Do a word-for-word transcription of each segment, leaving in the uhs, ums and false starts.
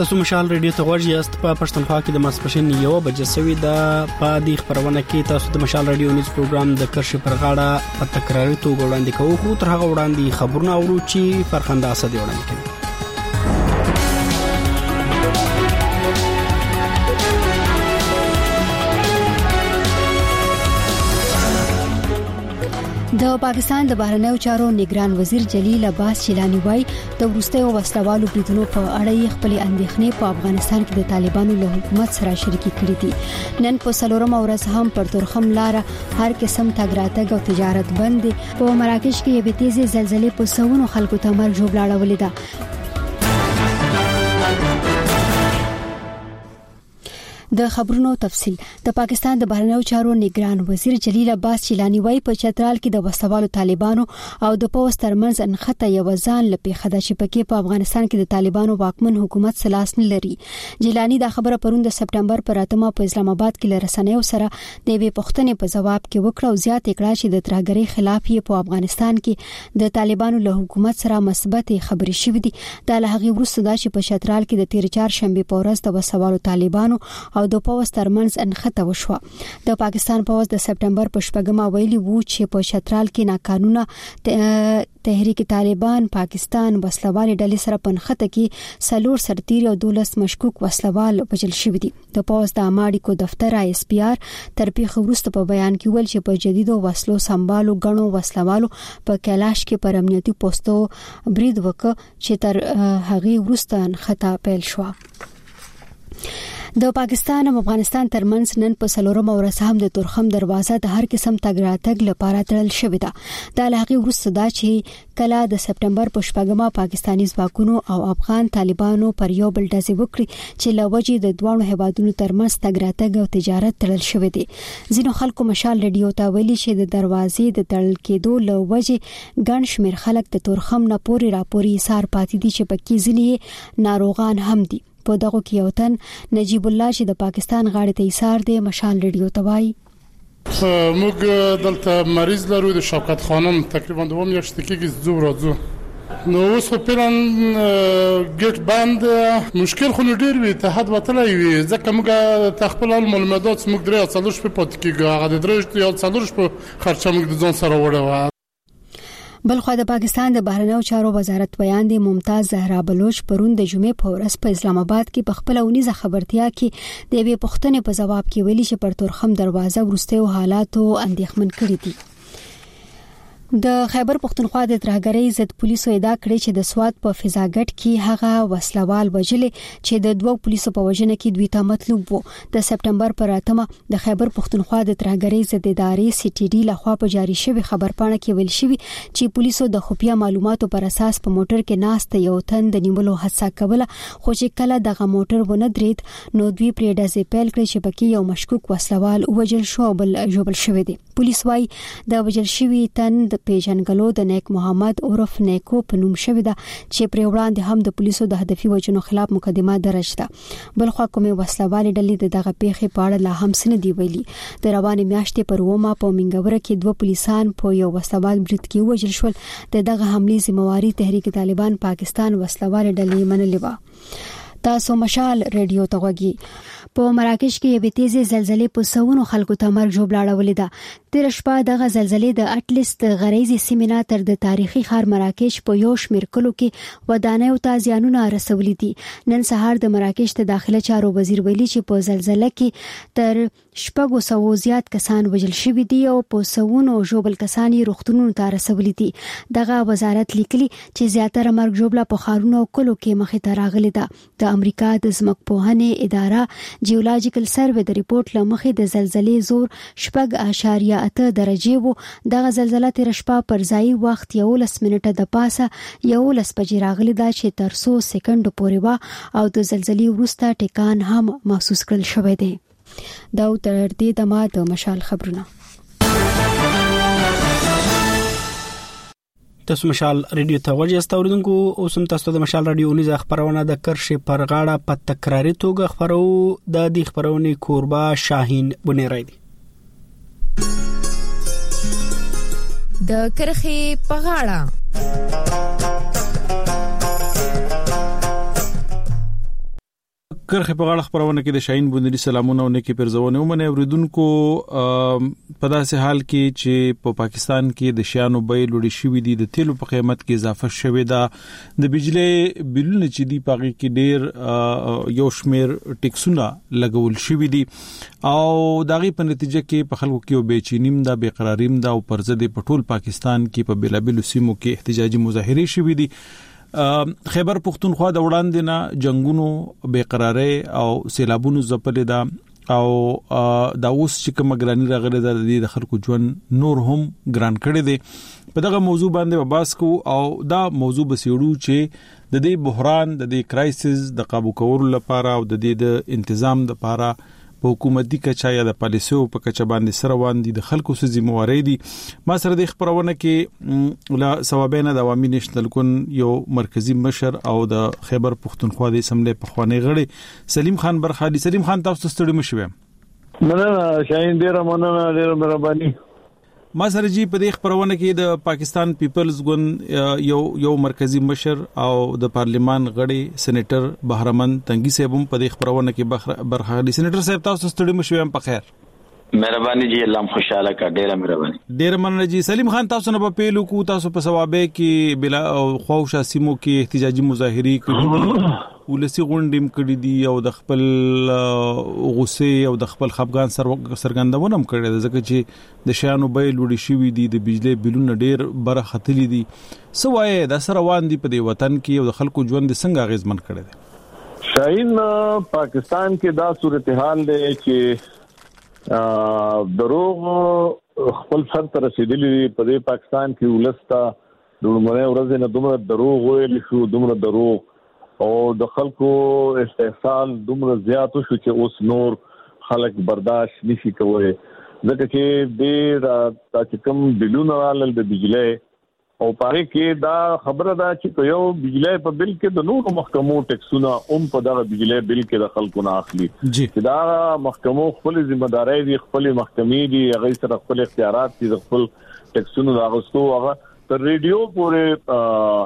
تاسو مشال ریډیو ته غوږ یاست. په پښتونخوا کې د ماسپښین یو بجې سوي د په دې خبرونه کې تاسو د مشال ریډیو نیوز پروګرام د کرښې پر غاړه په تکراري توګه وړاندې کوو. خو تر هغه وړاندې خبرونه اورو چې فرخنده اسد وړاندې کوي. د پاکستان د بهرنیو چارو نگران وزیر جلیل عباس چیلانی وایي د وروستیو وسلوالو بریدونو په اړه خپل اندېښنې په افغانستان کې د طالبانو له حکومت سره شریکې کړې دي. نن په څلورمه ورځ هم پر تورخم لاره هر قسم تګ راتګ او تجارت بند دي. په مراکش کې یوه تیزه زلزلې په سونو خلکو ته مرګ ژوبلاړولې ده. د خبرونو تفصيل. د پاکستان د بهرنیو چارو نگران وزیر جلیل عباس چیلانی وایي په چترال کې د وسوالو طالبانو او د پوز ترمنځ انخته یو ځان لپاره خدا چې پکې په افغانستان کې د طالبانو واکمن حکومت سلاس نه لري. جیلانی دا خبره پروند د سپټمبر پر اتمه په اسلام آباد کې لرسنیو سره د وی پښتنې په جواب کې وکړه او زیات کړه چې د ترهګرۍ خلاف یې په افغانستان کې د طالبانو له حکومت سره مثبت خبرې شوې دي. دا له هغه وروسته دا چې په چترال کې د تیر چهار شنبه په ورځ د وسوالو طالبانو او د پوز ترمنځ انخته وشوه. د پاکستان پوز د سپټمبر په شپږمه ویلي وو چې په چترال کې ناقانونه تحریک طالبان پاکستان وسلوال ډلې سره په انخته کې سلور سرتیر او دولس مشکوک وسلوال وژل شوی دي. د پوز د اماډي کو دفتر آی اس پی آر تر پیښه وروسته په بیان کې ویل چې په جديدو وسلو سمبالو غنو وسلوالو په کلاش کې پر امنیتي پوسټو برید وکړ چې تر هغه وروسته انخته پیل شو. د پاکستان او افغانستان ترمنځ نن په څلورمه ورځ هم د تورخم دروازه د هر قسم تګ راتګ لپاره تړل شوې ده. دا له هغه وروسته دا چې کله د سپټمبر په شپږمه پاکستاني ځواکونو او افغان طالبانو پر یو بل ډزې وکړي چې لوجې د دوه هیوادونو ترمنځ تګ راتګ او تجارت تړل شوې دي. ځینو خلکو مشال ریډیو ته ویلي چې د دروازې د تړل کېدو لوجې ګڼ شمېر خلک د تورخم نه پوري راپوري سار پاتې دي چې پکې ځینې ناروغان هم دي. په دغه کې یو تن نجیب الله چې د پاکستان غاړې ته ایثار دی مشال ریډیو ته وایي موږ دلته مریض لرو د شوکت خانم تقریبا دوه میاشتې کېږي زو راځو نو اوس په پلان ګټ بند مشکل خو ډیر وي ته حد وتلای وي ځکه موږ تخپل معلومات موږ درې څلور په پات کې هغه د درې یا څلور په خرچه موږ د ځون سره وړو. بلخو د پاکستان د بهرنیو چارو وزارت بیان دی ممتاز زهرا بلوچ پرون د جمعې په ورځ په اسلام آباد کې په خپل اونیزه خبرتیا کې د وی پښتنې په جواب کې ویلي چې پر تورخم دروازه ورستیو حالاتو اندېښمن کړی دي. د خیبر پختونخوا د ترهګرۍ ضد پولیسو ادعا کړې چې د سواد په فضاګټ کې هغه وسلوال وجلې چې د دوه پولیسو په وژنه کې دوی ته مطلوب وو. د سپټمبر پر اتمه د خیبر پختونخوا د ترهګرۍ ضد ادارې سی ټي ډي لخوا په جاری شوی خبرپاڼه کې ویل شوی چې پولیسو د خفیه معلوماتو پر اساس په موټر کې ناست یو تن د نیولو هڅه کوله خو چې کله دغه موټر ونه درید نو دوی پرې ډزې پیل کړې چې پکې یو مشکوک وسلوال وژل شو بل جوړ شوی دی. پولیس وايي د وژل شوی تن د پیژنګلو د نیک محمد عرف نیکو په نوم شوی ده چې پر وړاندې هم د پولیسو د هدفي وژنو خلاف مقدمه درج ده. بل خو کومه وسلوال ډلې د دغه پیښې په اړه لا هم څه دی ویلي. د روانې میاشتې پر ومه په منګوره کې دوه پولیسان په یو وسلوال برید کې وژل شول. د دغه حملې ذمہواری تحریک طالبان پاکستان وسلوال ډلې منلې و. تاسو مشال ریډیو ته غوږی. په مراکش کې یوه تیزه زلزلې په سونو خلکو ته مرګ ژوبلاړولې ده. تیر شپه دغه زلزلې د اټلس د غریزي سیمه تر د تاریخي ښار مراکش په یو شمېر کلو کې ودانیو ته زیانونه رسولي دي. نن سهار د مراکش ته داخله چارو وزیر ویلي چې په زلزلې کې تر شپږو سوو زیات کسان وژل شوي دي او په سونو ژوبل کسان یې روغتونونو ته رسولي دي. دغه وزارت لیکلي چې زیاتره مرګ ژوبله په ښارونو او کلو کې مخې ته راغلي ده. د امریکا د ځمکپوهنې اداره جیولوجیکل سروې د ریپورت لمخې د زلزلې زور شپږ اعشاریه اته درجه وو. دغه زلزلہ تیر شپه پر ځای وخت یولس منټه د پاسه یولس بجې راغلی دا چې تر څو سکند پورې وا او د زلزلې وروسته ټکان هم محسوس کړل شوی دی. دا تر دې دمه د مشال خبرونه. تاسو مشال ریډیو ته غوږی یاست اوریدونکو. اوس هم تاسو د مشال ریډیو نیز خبرونه د کرښې پر غاړه په تکراري توګه خبرو. د دې خبرونې کوربه شاهین بنيرای دی. د کرښې په غاړه کرخه په غاړه خبرونه کې د شاهین بوندري سلامونه او نیکی پرزونه ومنه اوریدونکو په داسې حال کې چې په پاکستان کې د شیانو بیې لوړې شوې دي د تیلو په قیمت کې اضافه شوې ده د بجلی بلونه چې دی پاغي کې ډېر یو شمیر ټیکسونه لګول شوې دي او داغي په نتیجه کې په خلکو کې بېچینیم ده بېقراریم ده او پرځ د پټول پاکستان کې په بلابل سیمو کې احتجاجي مظاهره شوې دي خیبر پختونخوا د وړاندې نه جنگونو بیقراری او سیلابونو زپلې ده او دا اوس چې کوم ګرانی راغلي ده د خلکو ژوند نور هم ګران کړي دي په دغه موضوع باندې بحث کو او دا موضوع بسیړو چې د دې بحران د دې کرایسس د قابو کولو لپاره او د دې د تنظیم لپاره په حکومتي کچا یا د پالیسیو په کچا باندې سره واندي د خلکو سې ذمہواری دي ما سره د خبرونه کې لا ثوابینه د عوامي نېشنل کون یو مرکزی مشر او د خیبر پختونخوا د اسمبلی په خوانی غړي سلیم خان برخالي سلیم خان تاسو ستړي مشوي مننه شاهین ډیر مننه ډیر مهرباني ما سره جی په دې خبرونه کې د پاکستان پیپلز ګوند یو یو مرکزی مشر او د پارلیمان غړي سېنیټر بهرمن تنګي صاحب هم په دې خبرونه کې برخه سېنیټر صاحب تاسو ستړي مشوي هم په خیر مهرباني جی الله خوشاله کا ډیره مهرباني ډیره مننه جی سلیم خان تاسو نه په پیلو کو تاسو په ثوابه کې بلا خوښه سیمو کې احتجاجي مظاهري کړي ولسی غونډیم کړي دي او د خپل غصه او د خپل خپګان سرګندونه هم کړي ځکه چې د شیانو بیې لوړې شوې دي د بجلی بلونه ډیر بره ختلي دي سوای د سره وان دي په دې وطن کې او د خلکو ژوند څنګه غیزمن کړي دي شاهین پاکستان کې دا صورتحال دی چې دروغ خپل سر ته رسیدلی په دې پاکستان کې ولستا د عمره ورځې نه دومره دروغ ویل شو دومره دروغ او د خلکو استحصال دومره زیات شو چې اوس نور خلک برداشت نشي کولای ځکه چې د تاسو کوم بلونه رالل د بجلی او پاره کې دا خبره ده چې یو بجلی په بل کې د نورو محکمو ټیکسونه هم په دغه بجلی بل کې د خلکو نه اخلي چې دا محکمو خپل ځمېداري دي خپل محکمې دي هغه سره خپل اختیارات دي خپل ټیکسونه راغستو هغه تر ریډیو پورې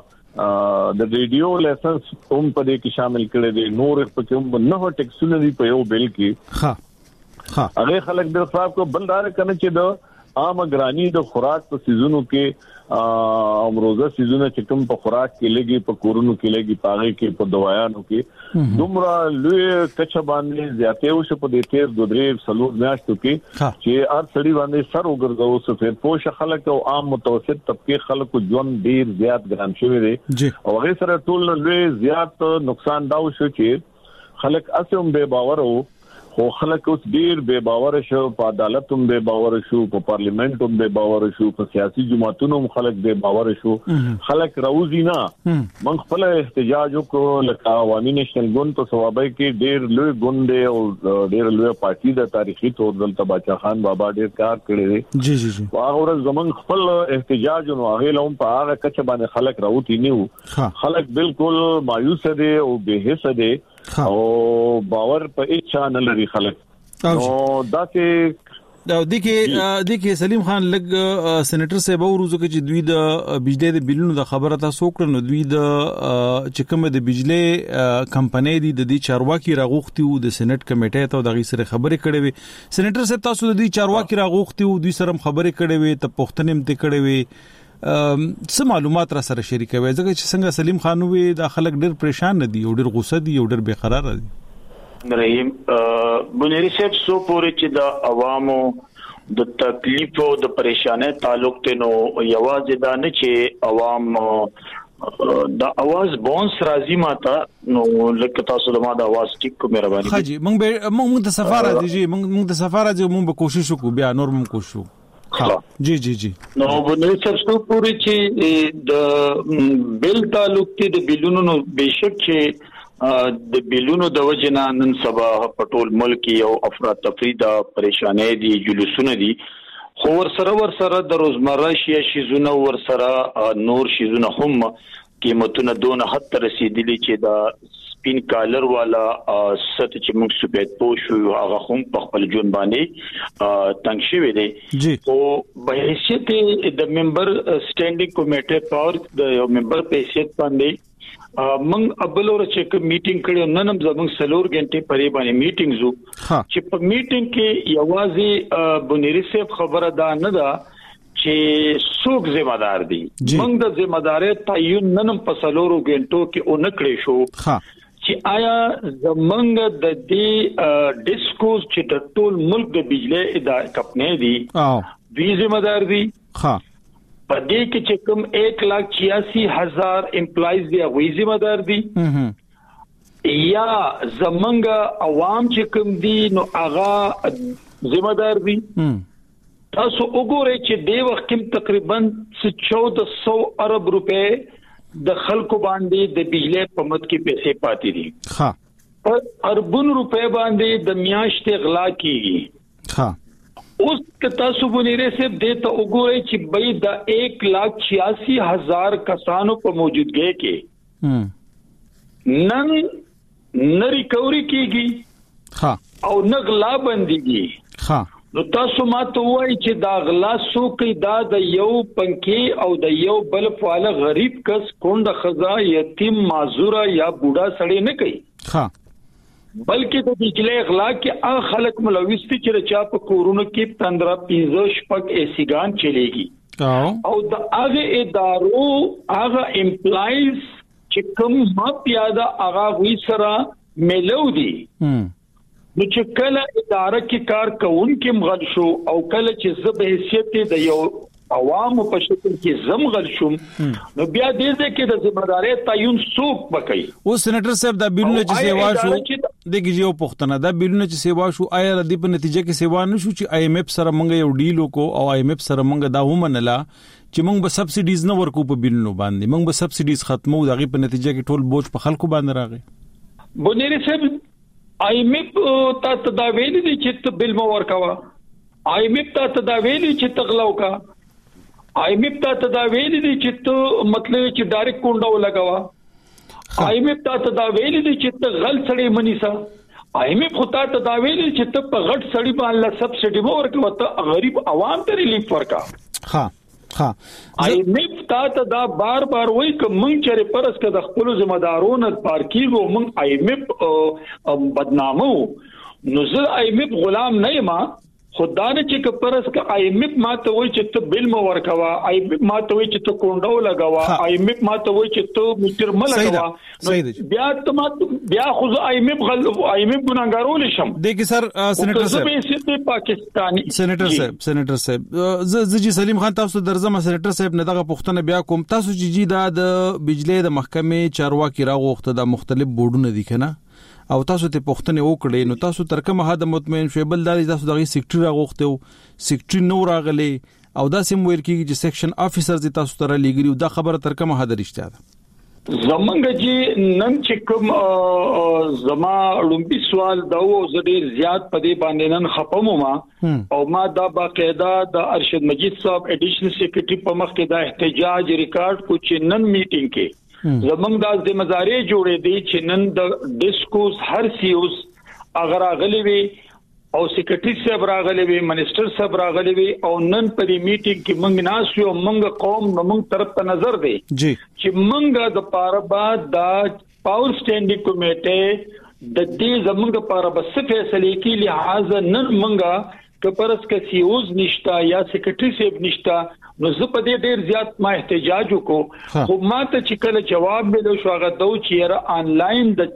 د ریډیو لایسنس هم په دې کې شامل کړي دي نور په کوم نه ټیکسونه دي په یو بل کې ها ها هغه خلک د صاحب کو بلدار کنه چې د عام ګرانی د خوراک په سيزونو کې امروزه سيزونه چې کوم په خوراک کې لګي په کورونو کې لګي پاغه کې په دوايانو کې دومره لوی کچ باندې زیاته وشو په دې تیر دوه درې سلور میاشتو کې چې هر سړي باندې سر وګرځاو سفید پوش خلک او عام متوسط طبقه خلکو ژوند ډیر زیات ګران شوی دی او هغه سره ټول لوی زیات نقصان دا وشو چې خلک اسوم به باور وو خو خلک اوس ډیر بے باور شو په عدالت هم بے باور شو په پارلیمنت هم بے باور شو په سیاسي جماعتونو هم خلک بے باور شو خلک راوځي نه من خپل احتجاج وکړو لکه عوامي نېشنل ګوند په ثوابه کې ډیر لوی ګوند او ډیر لوی پارټي د تاریخي تور دلته باچا خان بابا ډیر کار کړی دی جی جی جی هغه ورځ زمون خپل احتجاج نو هغه لوم په هغه کچ باندې خلک راوتی نه خلک بالکل مایوس دي او بے حس دي او باور په اچھا نه لري خلک نو دا کې دا د کې د کې سلیم خان لګ سېنیټر صاحب وروزو کې چې دوی د بجلی د بلونو د خبره تاسو کړو نو دوی د چې کوم د بجلی کمپنۍ دي د دې چارواکي راغوختي او د سېنات کمیټې ته د غي سره خبرې کړې وي سېنیټر صاحب تاسو د دې چارواکي راغوختي او دوی سره خبرې کړې وي ته پښتنې مت کړې وي څه معلومات را سره شریکوي ځکه چې څنګه سلیم خان وي د خلک ډېر پریشان دي او ډېر غوسه دي او ډېر بے قرار دي رحیم بنيري صاحب سو پورې چې د عوامو د تکلیف او د پریشانه تعلق ته نو یوازې دا نه چې عوام د اواز بونس راځي ماته نو لکه تاسو د ما د اواز ټیک کو مهرباني خاجي موږ به موږ د سفاره دي جی موږ د سفاره دي موږ به کوشش وکړو بیا نور موږ کوشش ها جی جی جی نو بنيري صاحب سو پورې چې د بل تعلق ته د بلونو نو بشک چې د بلونو د وجنه نن سبا پټول ملک یو افراط تفریدا پریشانې دي جلوسونه دي خو ور سره ور سره د روزمره شي شیزونه ور سره نور شیزونه هم قیمتونه دون حد ته رسیدلي چې دا سپین کالر والا ست چې موږ سپید پوشو هغه هم په خپل جون باندې تنګ شوی دی او په حیثیت د ممبر سټینډینګ کمیټه پاور د یو ممبر په حیثیت باندې من ابلور چې کوم میټینګ کړو نن هم زموږ سلور غنټه پرې باندې میټینګ زو چې په میټینګ کې یوازې بنيري صاحب خبره ده نه ده چې څوک ذمہ دار دي موږ د ذمہ دارۍ تعین نن هم په سلورو غنټو کې اونکړې شو چې آیا زمونږ د دې ډیسکوز چې د ټول ملک د بجلی ادارې کمپنۍ دي دوی ذمہ دار دي ها په دې کې چې کوم एक लाख छियासी हज़ार امپلایز دی هغه ذمہ دار دي یا زمونږ عوام چې کوم دي نو هغه ذمہ دار دي تاسو وګورئ چې د وخت کې تقریبا چودہ سو ارب روپے د خلکو باندې د بجلی په مت کې پیسې پاتې دي ها پر اربون روپے باندې د میاشتې غلا کیږي ها اوس کتا سبونیره سے دیتا وګورئ چې بې د एक लाख छियासी हज़ार کسانو په موجودګۍ کې نن نه ریکوري کیږي ها او نه غلا بنديږي ها نو تاسو ماته وایي چې دا غلا سو کې دا د یو پنکي او د یو بل فعال غریب کس کونډه خزا یتیم معذور یا بوډا سړی نه کوي ها بلکې د بجلی غلا کې هغه خلک ملوث دي چې رچا په کورونو کې پندرہ پنځه شپږ ایسیګان چلےږي او د هغه ادارو هغه امپلایز چې کوم ما پیاده هغه وی سره ملو دي نو چې کله اداره کې کار کوونکې مغل شو او کله چې زب حیثیت د یو عوام په شکل کې زمغل شوم نو بیا دې دې کې د ذمہ دارۍ تعین څوک وکړي او سېنیټر صاحب دا بیلونه چې سیوا شو دغه یو پښتنه دا بیلونه چې سیوا شو آیا د دې په نتیجه کې سیوا نشو چې آی ایم ایف سره مونږ یو ډیل وکړو او آی ایم ایف سره مونږ دا ومنله چې مونږ به سبسیډیز نه ورکو په بیلونو باندې مونږ به سبسیډیز ختمو دغه په نتیجه کې ټول بوج په خلکو باندې راغی بونیری صاحب آی ایم ایف ته تداویل دي چې ته بیل مو ورکوا آی ایم ایف ته تداویل چې تغلاو کا آی ایم ایف ته دا ویل دي چې ته مطلب چې ډایرکټ کونډه ولګوا آی ایم ایف ته دا ویل دي چې ته غل سړی منیسا آی ایم ایف خو ته دا ویل چې ته په غټ سړی باندې سبسډي مو ورکو ته غریب عوام ته ریلیف ورکا ها ها آی ایم ایف ته دا بار بار وایي چې مونږ چیرې پرس کې د خپل ذمہ دارونو پارکیږو مونږ آی ایم ایف بدنامو نو زه آی ایم ایف غلام نه یم خدا نه چې پرس ک آی ایم ایف ماته وای چې ته بیل مو ورکوا آی ایم ایف ماته وای چې ته کونډو لگاوا آی ایم ایف ماته وای چې ته میټر مل لگاوا بیا ته بیا خو آی ایم ایف غل آی ایم ایف ګناګارول شم د کی سر سېنیټر صاحب د پاکستاني سېنیټر صاحب سېنیټر صاحب زجی سلیم خان تاسو درځم سېنیټر صاحب نه دغه پښتنه بیا کوم تاسو چې جی دا د بجلی د محکمې چارواکي راغوخته د مختلف بورډونه دي کنه او تاسو ته پښتنه وکړي نو تاسو تر کومه حد مطمئن شوي بل دالي تاسو دغه سېکټري راغوخته سېکټري نو راغلي او دا سیم ویل کیږي چې سیکشن افیسرز تاسو ته لګري دا خبره تر کومه حد رښتیا ده زمونږ چې نن چې کوم زما لومبي سوال دا و زډیر زیات پدې باندې نن خپم ما او ما دا باقاعده د ارشد مجید صاحب ایډیشنل سیکریټری په مخ کې دا احتجاج ریکارډ کو چې نن میټینګ کې زمونږ د ذمہ داری جوړې دي چې نن د ډیسکوس هر سیوز اگر اغلی وي او سیکریټری صاحب راغلی وي منیسټر صاحب راغلی وي او نن په دې میټینګ کې موږ ناس یو موږ قوم موږ طرف ته نظر دی چې موږ د پاره بعد د پاور سټینډینګ کمیټه د دې زموږ لپاره بس فیصله کې لحاظ نن موږ کپرس کې سیوز نشتا یا سیکریټری صاحب نشتا نو زه په دې ډیر زیات ما احتجاج وکړو خو ماته چې کله جواب ملو شو هغه دو چې را انلاین د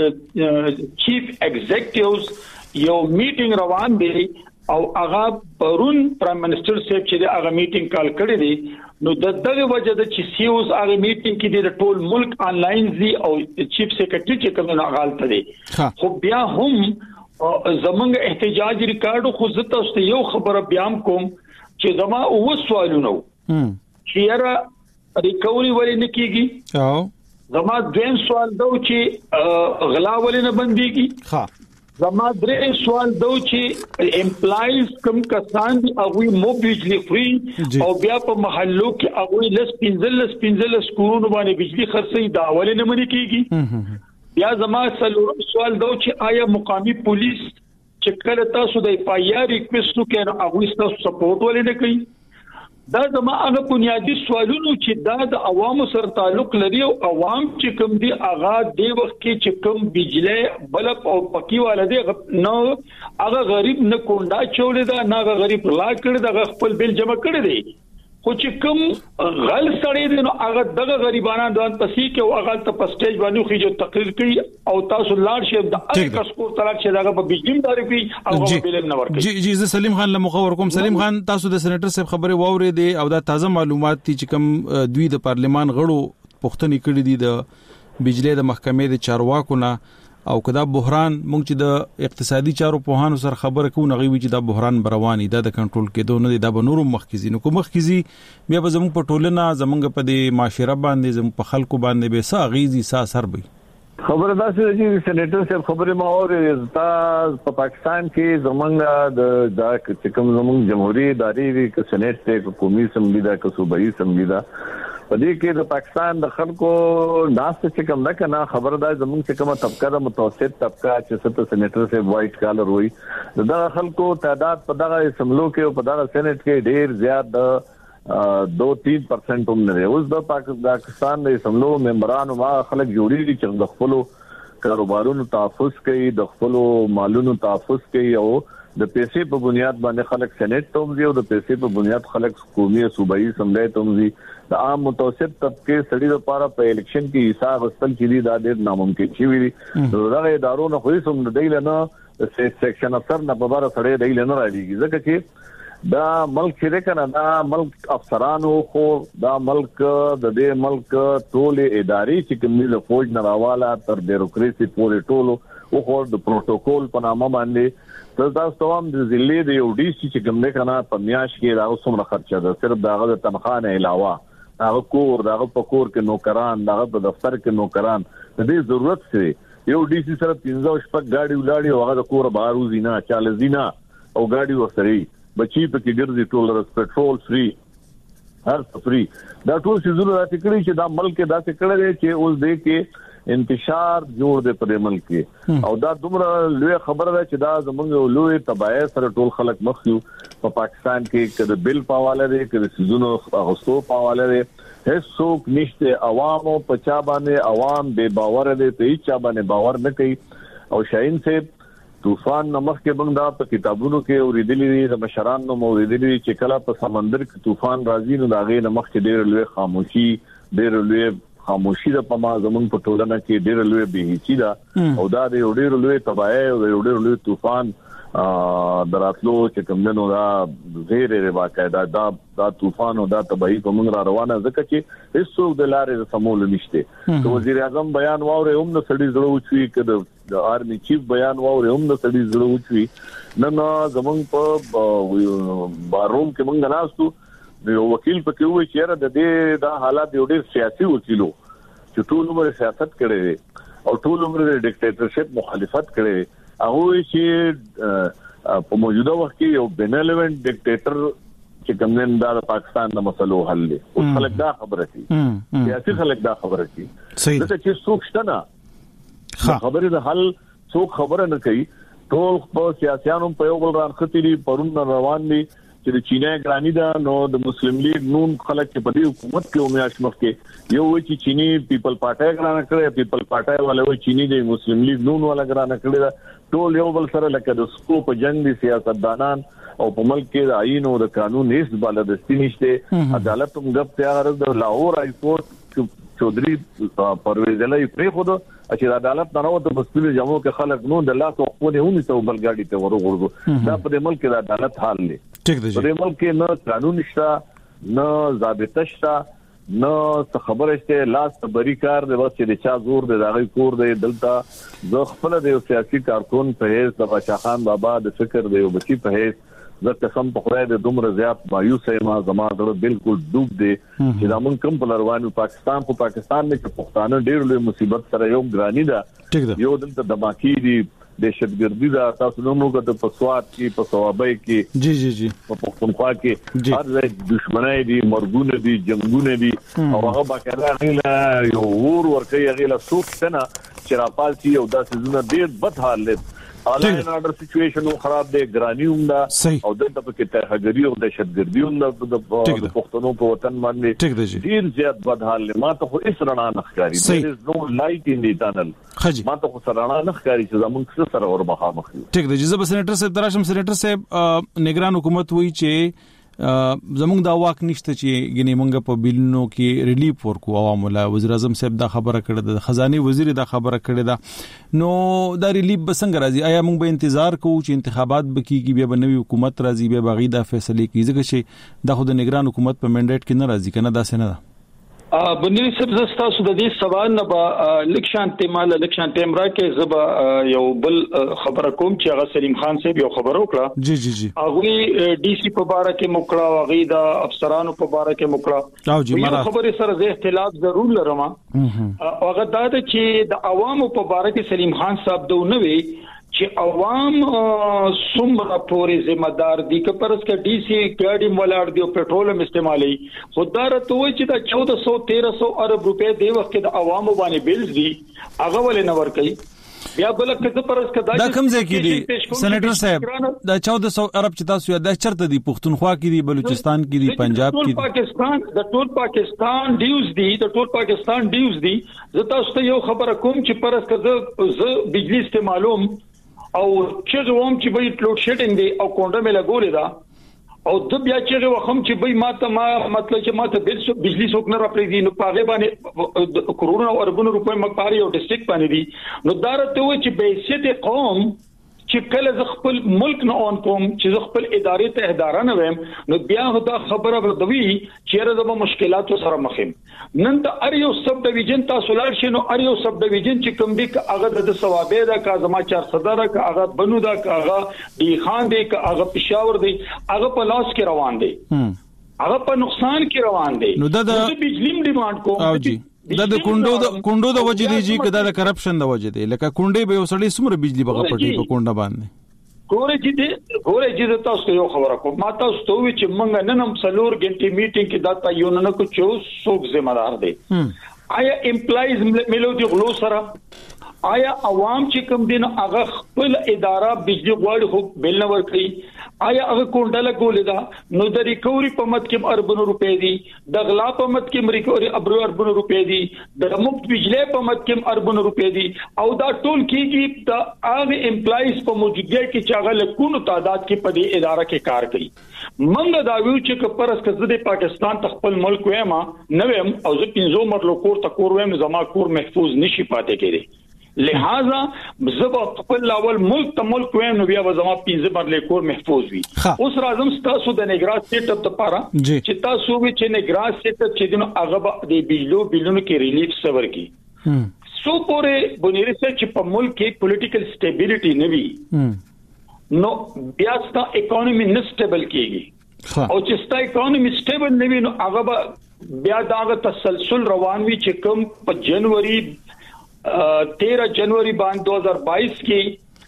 چیف ایگزیکټیوز یو میټینګ روان دی او هغه پرون پرایم منسٹر صاحب چې هغه میټینګ کال کړی دی نو د دغه وجه د چې سیوز هغه میټینګ کې د ټول ملک انلاین دی او چیف سیکریټری چې کوم نه غالط دی خو بیا هم زمونږ احتجاج ریکارډ خو زه تاسو ته یو خبره بیان کوم چې زما او سوالونه چې یاره ریکوري ولې نه کیږي او زما دویم سوال دا چې غلا ولې نه بنديږي ها زما درې سوال دا چې امپلایز کوم کسان دي هغه مو بجلی فری او بیا په محلو کې هغه لس پنځل لس پنځل سکورونو باندې بجلی خرڅي دا ولې نه منې کیږي بیا زما سوال دا چې آیا مقامی پولیس چې کله تاسو د اف آی آر ریکوست وکړو هغه تاسو سپورټ ولې نه کوي دا زما هغه بنیادی سوالونه چې دا د عوامو سره تعلق لري او عوام چې کوم دي هغه د وخت کې چې کوم بجلی بلب او پکی والده نو هغه غریب نه کونډا چولې دا نه غریب لا کړی دا خپل بیل جمع کړی دی خو چې کوم غل سړی دی نو هغه دغه غریبانو د پسې کې او هغه ته په سټیج باندې خو جو تقریر کوي او تاسو لاړ شئ د هر کس کو تر چې دغه په بجلی داري کوي هغه بیل نه ورکوي جی جی زه سلیم خان لمخور کوم سلیم خان تاسو د سېنیټر صاحب خبره واورې دي او دا تازه معلومات دي چې کوم دوی د پارلیمان غړو پښتني کړي دي د بجلی د محکمې د چارواکو نه او کدا بحران مونږ چې د اقتصادي چارو په هانو سره خبره کوو نغوي چې دا بحران برواني دا د کنټرول کېدو نه دی دا به نورو مخکزي نو کوم مخکزي بیا به زموږ په ټولنه زموږ په د معاشره باندې زموږ په خلکو باندې به څه غیزي څه اثر وي خبره دا چې سېنیټر صاحب خبره ما اورې تا په پاکستان کې زمونږ د دا چې کوم زمونږ جمهوریت ادارې وی ک سېنیټ ته قومي اسمبلی دا ک صوبایي اسمبلی دا په دې کې د پاکستان د خلکو ناس چې کوم نه کنه خبردار زمونږ چې کومه طبقه د متوسط طبقه چې ست سېنیټر صاحب وایټ کالر وي دا خلکو تعداد په دغه اسمبلو کې او په دغه سېنیټ کې ډیر زیات د دو تین پرسنټ هم نه اوس د پاکستان د اسمبلو ممبرانو ما خلک جوړي دي چې د خپل کاروبارونو تحفظ کوي د خپل مالونو تحفظ کوي او د پیسې په بنیاد باندې خلک سېنیټ ته وځي او د پیسې په بنیاد خلک قومي صوبایي اسمبلی ته وځي د عام متوسط طبقه سړي لپاره په الیکشن کې حساب وستل چې دا ډېر ناممکن شي وي دغه ادارو نه خو هیڅ هم دی نه سیکشن افسر نه په بار سړي دی نه راځي ځکه چې دا ملک چې کنه دا ملک افسرانو خو دا ملک د دې ملک ټول ادارې چې کومې له فوج نه راواله تر بیروکراسي پورې ټولو او خو د پروتوکول په نامه باندې تاسو هم د ضلع د یو ډي سي چې کوم نه کنه په میاش کې راو څومره خرچه ده صرف داغه د تنخواه نه علاوه هغه کور داغه په کور کې نوکران داغه په دفتر کې نوکران د دې ضرورت څه یو ډي سي سره پنځه شپږ گاډي ولاړي او هغه د کور بهر وزي نه چاله زینا او گاډي وسري بچي په کې ګرځي ټول رس پټرول فری هر فری دا ټول څه ضرورت کړی چې دا ملک دا څه کړی چې اوس دې کې انتشار جوړ دې پر ملک کې او دا دومره لوی خبره ده چې دا زمونږ لوی تبعی سره ټول خلک مخ یو په پاکستان کې کده بل پاواله دي کده سيزونو اغستو پاواله دي هیڅ څوک نشته عوامو په چا باندې عوام بے باور دي په هیڅ چا باندې باور نه کوي او شاهین صاحب طوفان نمخ کې بندا په کتابونو کې اوریدلې د مشران نو اوریدلې چې کله په سمندر کې طوفان راځي نو داغه نمخ کې ډېر لوی خاموشي ډېر لوی خاموشي د پما زمون په ټولنه کې ډېر لوی بهیچي دا او دا د ډېر لوی تبعی او د ډېر لوی طوفان دراتلو چې کوم نو دا زیره واقعا دا دا طوفان او دا تبعی په موږ را روانه ځکه چې هیڅ د لارې سمول نشته تو وزیر اعظم بیان واوري هم د سړي زړه وچوي کده د آرمي چیف بیان واوري هم د سړي زړه وچوي نن زمون په باروم کې موږ ناستو یو وکیل پکې وایي چې د دې دا حالات یو ډېر سیاسي وکیلو چې ټول عمر سیاست کړي او ټول عمر د ډیکټیټرشپ مخالفت کړي هغه چې په موجوده وخت کې یو بینلیونت ډیکټیټر چې کوم د پاکستان د مسلو حل دي او خلک دا خبره کوي سیاسي خلک دا خبره کوي دا چې څوک شته نه خبره د حل څوک خبره نه کوي ټول په سیاسيانو په یو بل راختی پرون روان دي چې د چینای ګرانی دا نو د مسلم لیگ نون خلک په دې حکومت کې اومیاش مخ کې یو چې چینی پیپل پارټای ګرانه کړی پیپل پارټای والے وایي چینی د مسلم لیگ نون والا ګرانه کړی دا ټول یو بل سره لکه د سکو په جنگ دي سیاستدانان او په ملک کې د آئین او د قانون هیڅ بالادستی نشته عدالت هم غب تیار د لاهور های کورټ چودري پرویز علي پری خود چې عدالت نه راوته په سپیل جامو کې خلک نو د لاس او خونه هم ته بلګاډي ته ورغورځو دا په ملک کې د عدالت حال دی په ملک کې نه قانون شته نه ضابطه شته نه خبره شته لاس بری کار دی چې د چا زور دی دغه کور دی دلته زه خپل د سیاسي کارکون په هیڅ د بچا خان بابا د فکر دی او بچی په هیڅ زه قسم په خدای د دومره زیات مایوس یم زما زړه بالکل ډوب دی چې دا مونږ کوم په لروانو پاکستان خو پاکستان نه چې پښتانه ډېر لوی مصیبت سره یو ګرانی ده یو دلته دماکي دي دهشتګردي دا تاسو نو موږ د پسوات کې په ثوابای کې جی جی جی په پښتونخوا کې هر ځای دښمنۍ دي مرګونه دي جنگونه دي او هغه باکره غیلا یو ور ورکه غیلا سوق څنګه چې راپالتي او داسې زونه ډېر بد حال لري آنلاین آرډر سچويشن خراب دی، ګرانی هم ده او دلته په ترهګری او دهشتګردي هم د پښتنو په وطن باندې ډیر زیات بدحال ما ته خو اس رڼا نخکاری there is no light in the tunnel ما ته خو رڼا نخکاری چې زمونږ سره اور مخامخ ټیک دی. جزب سېنیټر صاحب دراشم سېنیټر صاحب نگران حکومت وایي چې زمونږ دا واک نشته چې ګنې مونږ په بیلونو کې ریلیف ورکو عوامو له. وزیر اعظم صاحب دا خبره کړې ده، خزانه وزیر دا خبره کړې ده، نو دا ریلیف به څنګه راځي؟ آیا مونږ به انتظار کوو چې انتخابات بکیږي بیا به نوې حکومت راځي بیا به غي دا فیصله کوي؟ ځکه چې دا خو د نگران حکومت په منډیټ کې نه راځي کنه، دا څنګه ده؟ بنیری صاحب زستا سود دې سوال نه با لکشان تمال لکشان تمرا کې زب یو بل خبره کوم چې هغه سلیم خان صاحب یو خبر وکړه. جی جی جی هغه ډي سي په باره کې مکړه او هغه د افسرانو په باره کې مکړه. او جی مړه خبره سره زه اختلاف ضرور لرم. هغه دا چې د عوامو په باره کې سلیم خان صاحب دوه نوې چې عوام څومره پورې ذمہ دار دي که پرس کې ډي سي ګاډي مولار دی او پېټرول هم استعمالي. خدای ته وایي چې دا چودہ سو تیرہ سو ارب روپے دی وخت د عوامو باندې بیلز دي هغه ولې نه ور کوي. بیا بل کې پرس کې دا کوم ځای کې دي سېنیټر صاحب دا چودہ سو ارب چې تاسو یاد چرته دي؟ پښتونخوا کې دي، بلوچستان کې دي، پنجاب کې دي، پاکستان د ټول پاکستان ډیوز دي د ټول پاکستان ډیوز دي. زه تاسو ته یو خبره کوم چې پرس کې زه بجلی استعمالوم او چې زوم چې به لوډ شیډینګ دی او کونډه مې لګولې ده او د بیا چې وخم چې به ماته ما مطلب چې ماته بل بجلی څوک نه راپلي دي نو پاغه باندې کروڑونو او اربونو روپے مقدار یو ډیسټریکټ باندې دي. نو دارته و چې به حیثیت قوم چې کله ز خپل ملک نه اون کوم چې ز خپل ادارې ته اداره نه ویم نو بیا دا خبره ودوي چې راځم مشکلات سره مخیم. نن ته ار یو سب ډیویژن تاسو لار شنو ار یو سب ډیویژن چې کوم دی هغه د ثوابې دا کا زما چار صدره کا هغه بنو دا کا هغه دی خان دی کا هغه پېښور دی هغه په لاس کې روان دی هغه په نقصان کې روان دی. نو دا د بجلی ډیماند کوم دا د کندو د کندو د وجې دی چې کدا د کرپشن د وجې دی لکه کندې به وسړي سمره بجلی بغه پټي په کونډه باندې ګوره چې دې ګوره چې تاسو یو خبره کوم ما تاسو ته وی چې موږ نن هم څلور غنټې میټینګ کې دا تاسو نه کو چې څوک ذمہ دار دی. آیا امپلایز ملو دی غلو سره آیا عوام چې کوم دین هغه خپل اداره بجلی غواړي خو بل نه ورکړي؟ آیا هغه کونډه لګولې ده نو د ریکوري په مت کې اربونو روپے دي، د غلا په مت کې ریکوري ابرو اربونو روپے دي، د مفت بجلی په مت کې اربونو روپے دي او دا ټول کیږي د هغه امپلایز په موجودګۍ کې چې هغه لکونو تعداد کې په دې اداره کې کار کوي. منګه دا ویو چې پرس کزه د پاکستان ته خپل ملک وایم نه ویم او زه پینځو مرلو کور ته کور وایم زما کور محفوظ نشي پاتې کېږي. لہذا زب خپل اول ملک ته ملک ویم نو بیا زما پینځه مرلې کور محفوظ وي. اوس راځم تاسو د نگران سیټ اپ لپاره چې تاسو وی چې نگران سیټ اپ چې دنو هغه د بیلو بیلونو کې ریلیف سور کی سو پورې بنیری سره چې په ملک کې پولیټیکل سټیبিলিټي نه وي نو بیا ستا اکانومي نسټیبل کیږي او چې ستا اکانومي سټیبل نه وي نو هغه بیا دا تسلسل روان وي چې کوم په جنوري तेरह जनवरी बांध दो हज़ार बाईस की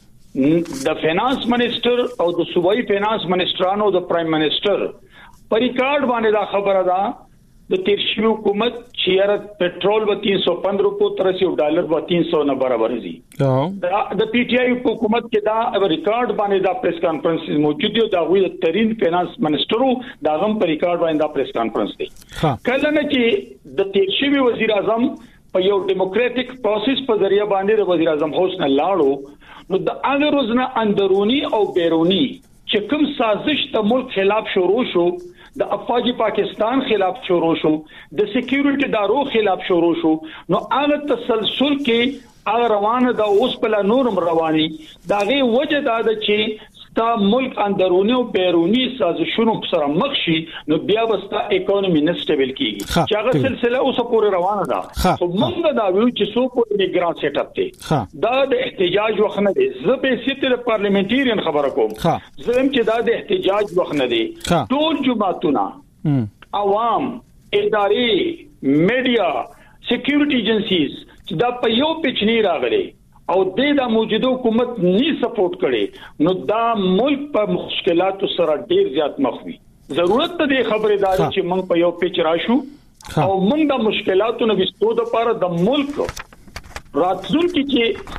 द फाइनेंस मिनिस्टर और द सूबाई फाइनेंस मिनिस्टरान और द प्राइम मिनिस्टर पर रिकॉर्ड बाने दा खबर दा द तिरशी हुकूमत शेयर पेट्रोल व तीन सौ पंद्रह रुपये तरसी डॉलर व तीन सौ न बराबर जी द पीटीआई हुकूमत के दा रिकॉर्ड बाने दा प्रेस कॉन्फ्रेंस मौजूद दा हुई तरीन फाइनेंस मिनिस्टर दा गम पर रिकॉर्ड बाने दा प्रेस कॉन्फ्रेंस दी कल ने कि द तिरशी वजीर आजम په یو ډیموکراټیک پروسس په ذریعہ باندې د وزیر اعظم هوس نه لاړو نو د هغه روزنه اندرونی او بیرونی چې کوم سازش د ملک خلاف شروع شو د افواج پاکستان خلاف شروع شو د سکیورټي دارو خلاف شروع شو نو هغه تسلسل کې هغه روانه د اوس په نورم رواني داغه وجه دا ده چې تا ملک اندرونی او بیرونی سازشونو سره مخ شي نو بیا وستا اکانومي نسټیبل کیږي چې هغه سلسله اوس پورې روانه ده. خو موږ دا ویو چې سو په نگران سیټ اپ ته دا د احتجاج وخت نه دی. زه به سیټر پارلیمنټریان خبره کوم زم چې دا د احتجاج وخت نه دی. ټول جماعتونه عوام ادارې میډیا سکیورټي ایجنسیز چې دا په یو پچنی راغلي او د دا موجوده حکومت ني سپورټ کړي نو دا ملک په مشکلات سره ډیر زیات مخ وي. ضرورت د خبرداري چې موږ په یو پیچ راشو او موږ د مشکلاتو نه وستو د لپاره د ملک راتلونکي کې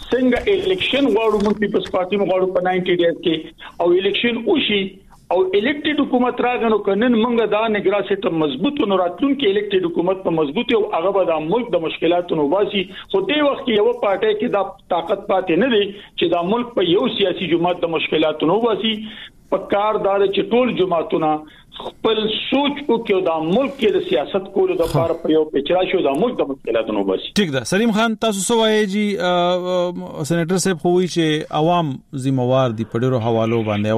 څنګه الیکشن غواړو موږ پیپلز پارټي غواړو په نائنټي ډیز کې او الیکشن وشي او الیکټډ حکومت راغنو کنن موږ دا نګراسه ته مضبوط او راتلون کې الیکټډ حکومت په مضبوط او هغه به د ملک د مشکلاتو وباسي خو دې وخت کې یو پارټي کې دا طاقت پاتې نه دی چې دا ملک په یو سیاسي جماعت د مشکلاتو وباسي په کار دار چې ټول جماعتونه خپل سوچ او کې د ملک کې د سیاست کولو د لپاره په یو پچرا شو د ملک د مشکلاتو وباسي. ټیک ده سلیم خان تاسو سوای جی سېنیټر صاحب خو وی چې عوام ذمہوار دي په ډیرو حوالو باندې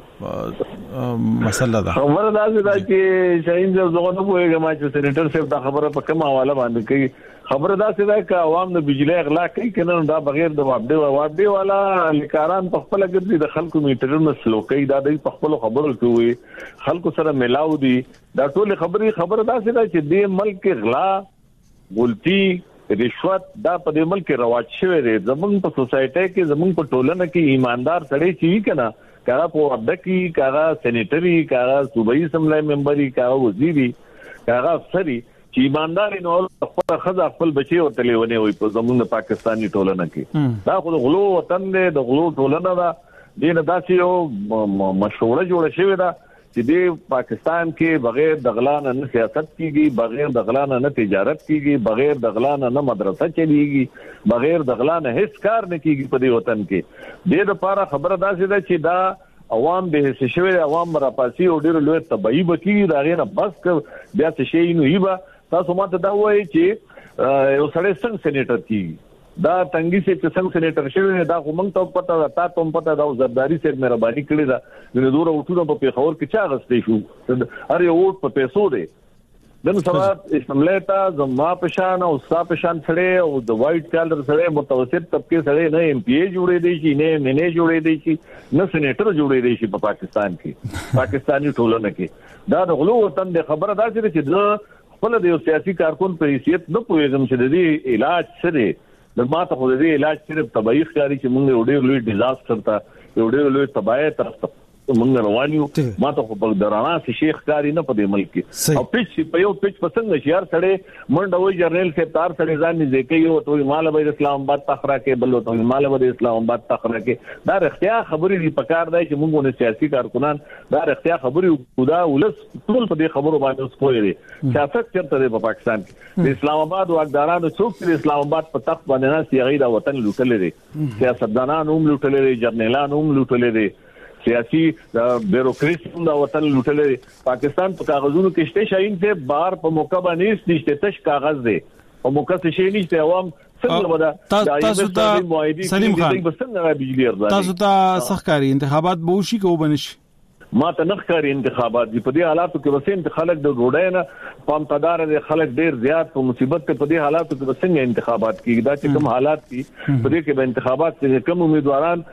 عوام مسله ده خبره دا ده چې شاهین زغه نه پوهیږم چې سېنیټر صاحب دا خبره په کومه حواله باندې کوي خبره دا څه ده چې عوام د بجلی اغلا کوي کنه دا بغیر د وابډي وابډي والا لیکاران په خپل ګرځي د خلکو میټرونو سلوکي دا د خپل خبرو کوي خلکو سره ملاو دي دا ټول خبري خبره دا څه ده چې د ملک غلا ګلتی رشوت دا په دې ملک رواج شوی دی زمونږ په سوسایټي کې زمونږ په ټولنه کې ایماندار سړی چې کنه کاغه په وابډه کې کاغه سېنیټري کاغه صوبایي سملای ممبري کاغه وزیري کاغه افسري چې ایماندار نو خپل خزه خپل بچي او تلونه وي په زمونږ پاکستاني ټولنه کې دا خو د غلو وطن دی د غلو ټولنه دا دینه داسې یو مشوره جوړه شوې ده چې د پاکستان کې بغیر د غلا نه سیاست کیږي بغیر د غلا نه تجارت کیږي بغیر د غلا نه مدرسه چلیږي بغیر د غلا نه هیڅ کار نه کیږي په دې وطن کې د لپاره خبره داسې ده چې دا عوام به څه شوی عوام را پاسي او ډیر لوی تبعی بکی دا غینه بس بیا څه شي نو ایبا تاسو ماته دا وایي چې یو سړی څنګه سېنیټر کیږي دا تنګي سي چې څنګه سېنیټر شوی دا کوم ته پته دا تاسو هم پته دا زرداری سره مهرباني کړی دا د دوره وټو په پیښور کې چا غستې شو هر یو وټ په پیسو دی دنه سبا اسمبلیتا زما پشان او صا پشان سره او د وایټ کالر سره متوسط طبقه سره نه ایم پی ای جوړې دي شي نه نه جوړې دي شي نه سېنیټر جوړې دي شي په پاکستان کې پاکستاني ټولنه کې دا د غلو وطن د خبره دا چې د خپل د سیاسي کارکون په حیثیت نه پوهیږم چې د دې علاج سره د ماته خو د دې علاج صرف طبيعي ښکاری چې موږ ډېر لوی ډیزاستر ته ډېر لوی تباہي طرف ته موږ روانیو ماته خو په درانا سي شیخ کاری نه په دې ملک کې او پچ په یو پچ پسند شهر سره منډه وای جرنیل سے تار سره ځان دې کوي او ټول مال به اسلام آباد تخرا کې بل ټول مال به اسلام آباد تخرا کې دا اختیار خبرې دی پکار دی چې موږ نه سیاسي کارکونان دا اختیار خبرې خدا ولس ټول په دې خبرو باندې اوس کوی دي سیاست چرته دی په پاکستان کې د اسلام آباد واکدارانو څوک چې اسلام آباد په تخت باندې نه سیغي دا وطن لوټل دي سیاستدانان هم لوټل دي جرنیلان هم لوټل دي سیاسي بیوروکراسي دا وطن لوټلې پاکستان په کاغذونو کې شته شاین ته بار په موقع باندې نشته تش کاغذ دی او موقع څه شي نشته عوام څنګه ودا تاسو ته سلیم خان تاسو ته سخکاری انتخابات به وشي کو بنش ما ته نخکاری انتخابات دی په دې حالاتو کې وسین ته خلک د روډای نه پام تدار دي خلک ډیر زیات په مصیبت ته په دې حالاتو کې وسنګ انتخابات کیږي دا چې کوم حالات دي په دې کې به انتخابات کې کوم امیدواران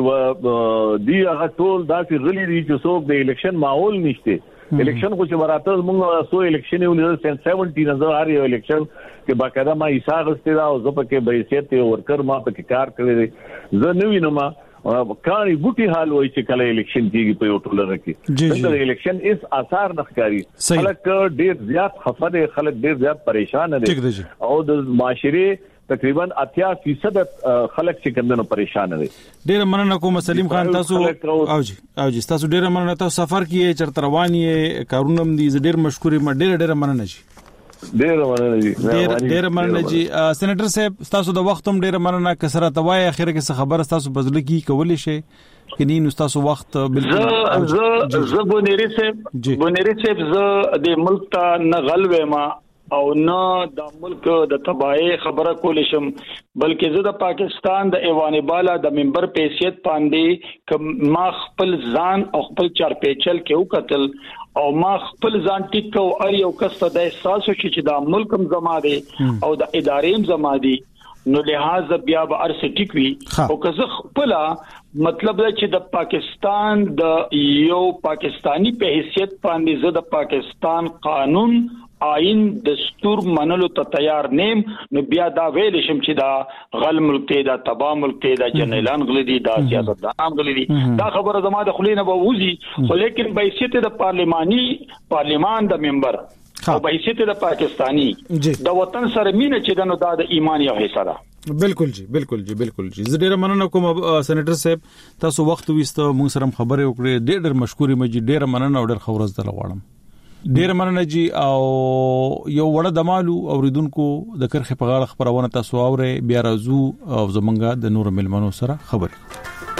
چې دی هغه ټول داسې غلي دي چې څوک د الیکشن ماحول نشته الیکشن خو چې براته موږ سو الیکشن ولر سن سبعتر نظر هر یو الیکشن کې باقاعده ما حساب غستې دا او زه پکې به حیثیت ورکر ما پکې کار کړی زه نو وینم کانی بوټي حال وای چې کله الیکشن کیږي په یو ټولنه کې د الیکشن اس آثار نخکاری خلک ډیر زیات خفه دي خلک ډیر زیات پریشان دي او د معاشري تقریبا اتیا فیصد خلک چې کندنو پریشان دي ډیر مننه کوم سلیم خان تاسو او جی او جی تاسو ډیر مننه تاسو سفر کیه چرته رواني کارونم دي ډیر مشکوري ما ډیر ډیر مننه جی ډیر مننه جی ډیر ډیر مننه جی سېنیټر صاحب تاسو د وخت هم ډیر مننه کسره توای اخر کې څه خبر تاسو بدل کی کولې شي کني نو تاسو وخت بالکل ز ز بونيري صاحب بونيري صاحب ز د ملک ته نه غلوې ما او نه د ملک د تباہي خبره کول شم بلکې زه د پاکستان د ایوان بالا د منبر په حیثیت باندې ک ما خپل ځان او خپل چارپېچل کې وکتل او ما خپل ځان ټیک او ار یو کس ته د احساس شي چې د ملکم زما دي او د ادارې زما دي نو لہذا بیا به ارسه ټیک وي او که زه خپل مطلب دا چې د پاکستان د یو پاکستانی په حیثیت باندې زه د پاکستان قانون آئین دستور منلو ته تیار نیم نو بیا دا ویل شم چې دا غل ملک ته دا تبا ملک ته دا جنرالان غلي دي دا سیاستدان غلي دي دا خبره زما د خلینو به وځي خو لیکن به حیثیت د پارلماني پارلمان د ممبر او به حیثیت د پاکستانی د وطن سره مینه چې دنو دا د ایمان یو حصہ ده بالکل جی بالکل جی بالکل جی زه ډیره مننه کوم سېنیټر صاحب تاسو وخت وېستو موږ سره خبرې وکړې ډېر ډېر مشکورې مې جی ډیره مننه او ډېر خورز دل غواړم ډیره مننه جی او یو وړه دمالو اوریدونکو د کرخه په غاړه خبرونه تاسو اوري بیا راځو او زمونږه د نور ملمنو سره خبرې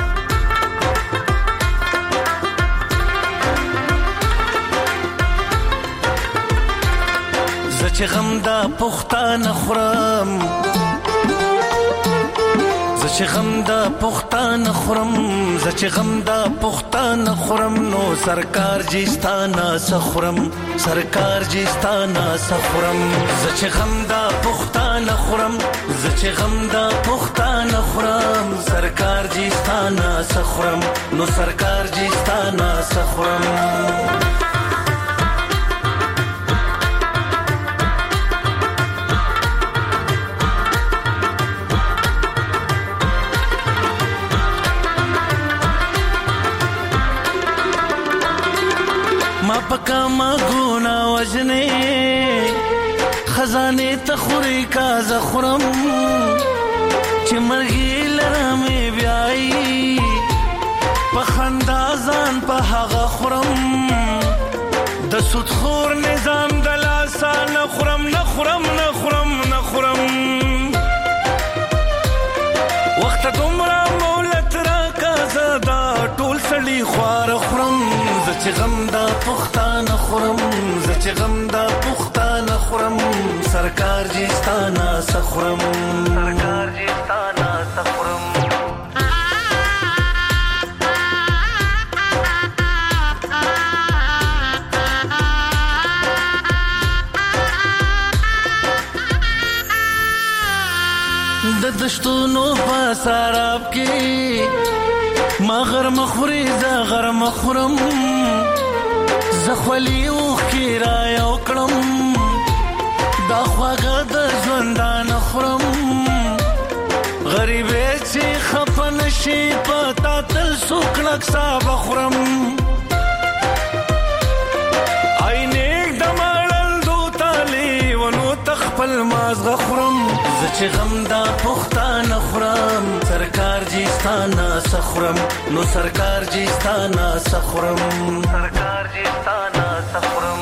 چې غم دا پختانه خورم زه چې غم دا پختانه خورم زه چې غم دا پختانه خورم نو سرکار جستانه سخورم سرکار جستانه سخورم زه چې غم دا پختانه خورم زه چې غم دا پختانه خورم سرکار جستانه سخورم نو سرکار جستانه سخورم ما پکا ما گونا وجنه خزانه تخوري کا زخرم چې مرغي لرمه بیاي پخندازان په هغه خورم د سود خور نظام د لاسا نخرم نخرم نخرم نخرم وخت دومره مولت را کا زدا ټول سړي خوار خورم زه چې غم دا پختانه خورم زه چې غم دا پختانه خورم سرکار جستانه سخورم سرکار جستانه سخورم د دشتونو په سراب کې ما غر مخوري ز غر مخورم زخولی اوخ کی را یو کړم دا خواږه د ژوندان خورم غریبې چې خپن شي پتا تل سوکړک صاحب خورم عینک د مړل دو تالی ونو تخپل مازغه خورم زه چې غم دا پختانه خورم سرکار جستانه سخورم نو سرکار جستانه سخورم سرکار جستانه سخورم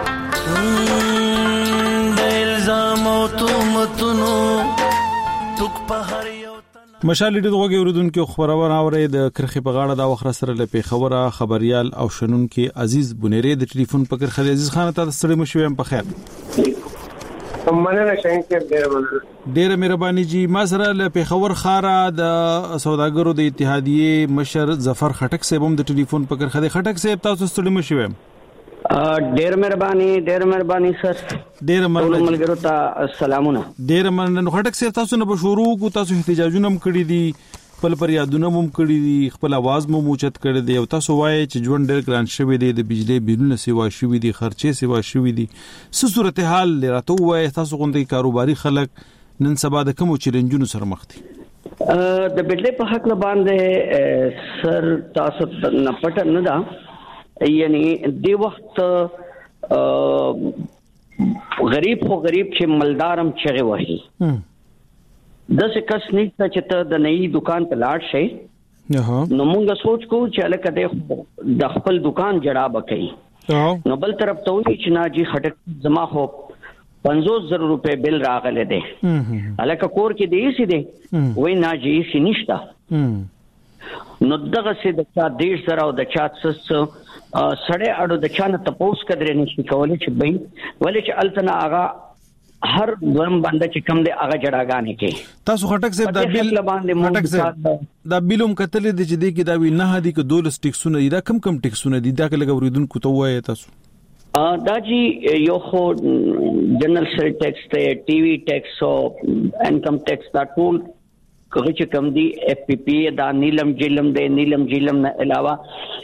د الزام او تهمتونو توک په هر یو مشال دې دغه اوریدونکو خبرونه اوري د کرخي په غاړه دا وخت سره لپاره خبره خبريال او شنن کې عزیز بنيري د ټلیفون په کرخي عزیز خان ته ستړي مشوم په خیر مننه شاین کې ډېر مننه ډېر مهرباني جی ما سره له پیښور خارا د سوداګرو د اتحادیې مشر ظفر خټک صاحب هم د ټلیفون په کرخه د خټک صاحب تاسو ستړي مشوم ډېر مهرباني ډېر مهرباني سر ډېر مننه ملګرو ته السلامونه ډېر مننه خټک صاحب تاسو نه بشورو کو تاسو احتجاجونه هم کړی دي خپل پر یادونه هم کړی دي خپل आवाज مو موچت کړی دی او تاسو وایي چې ژوند ډېر ګران شوی دی د بجلی بیلونه سیوا شوی دي خرچې سیوا شوی دي څه صورتحال راته وایي تاسو غونډې کاروباري خلک نن سبا د کوم چیلنجونو سره مخ دي د بجلی په حق باندې سر تاسو نه پټ نه دا یعنی دی وخت غریب خو غریب چې مالدارم چغه وهي داسې کس نشته چې ته د نئی دکان ته لاړ شې نو موږ سوچ کو چې الکه د خپل دکان جړا بکې نو بل طرف ته وی چې ناجی خټک زما خو پنځوس زره روپے بل راغله دي الکه کور کې دی سي دي وای ناجی سي نشتا نو دغه سي د چا دیش سره او د چا سس سړې اړو د چا نه تپوس کړي نشي کولای چې بای ولې چې التنا آغا هر دوم باندې چې کم دی هغه جړاګانې کې تاسو خټک صاحب دا بیل خټک صاحب دا بیلوم کتل دي چې دی کې دا وی نه دي کې دولس ټیکسونه دي دا کم کم ټیکسونه دي دا کله اوریدونکو ته وایي تاسو دا جی یو خو جنرال سیل ټیکس ته ټي وي ټیکس او انکم ټیکس دا ټول کوم چې کم دي اف پی پی دا نیلم جیلم دی نیلم جیلم نه علاوه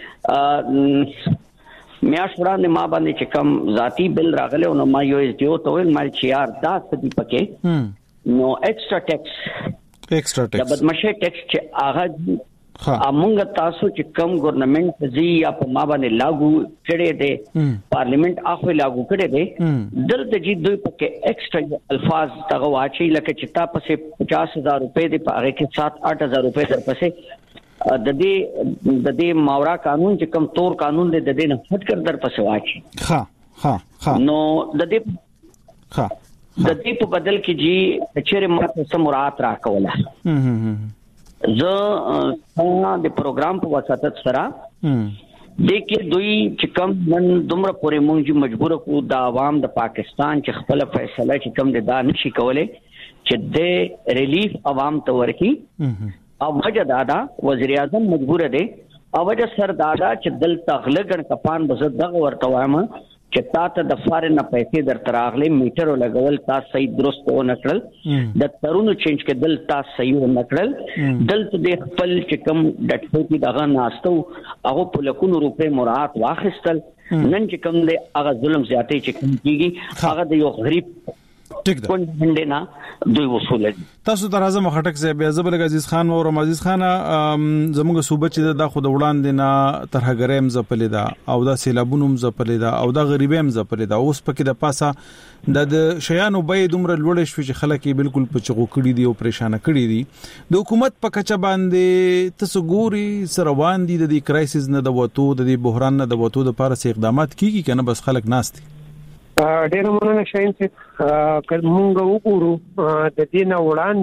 میاش وړاندې ما باندې چې کم ذاتی بل راغله نو ما یو اس ډی او ته ویل مال چې یار دا څه دی پکې نو ایکسترا ټیکس ایکسترا ټیکس د بدمعشي ټیکس چې هغه امونګه تاسو چې کم ګورنمنت زی یا په ما باندې لاګو کړي دي پارلیمنت اخو لاګو کړي دي دلته چې دوی په کې ایکسترا الفاظ تاغه واچي لکه چې تا پسې پچاس هزار روپے دي پاره کې سات آٹھ هزار روپے در پسې د دې د دې ماورا قانون چې کم تور قانون دی د دې نه هټ کر در پسې واچي ها ها ها نو د دې ها د دې په بدل کې جی چیرې ماته سمورات راکوله هم هم زه څنګه د پروګرام په واسطه سره د کې دوی چې کوم نن دومره پورې مونږ مجبور کو د عوام د پاکستان چې خپل فیصله چې کوم د دا نشي کولای چې د ریلیف عوام ته ورکی او وجه دادا وزیر اعظم مجبور دی او وجه سر دادا چې دل تغلګن کپان بزد دغه ورته وایم چې تاسو د فارن پیسې در تراغلې میټر لګول تاسو صحیح درست و نکړل د ترونو چینج کې دل تاسو صحیح و نکړل دلته د خپل چې کوم ډټو کې دغه ناستو هغه په لکونو روپے مراد واخستل نن چې کوم له هغه ظلم زیاتې چې کوم کیږي هغه د یو غریب ټیک ده کونډه نه دوی وصول دي تاسو تر اعظم خټک صاحب زبر عزیز خان او عزیز خان زموږ صوبه چې د خود وړاندې نه ترهګریم زپلې ده او دا سیلابونو زپلې ده او دا غریبیم زپلې ده اوس پکې د پاسه د شیانو به دومره لوړ شو چې خلک بالکل په چغو کړي دي او پریشان کړي دي د حکومت په کچه باندې تاسو ګوري سروان دي د کرایسس نه د وته د بحران نه د وته د لپاره اقدامات کیږي کنه بس خلک ناست دي ډېر مننه شاین چې کومه وګورو د دې نه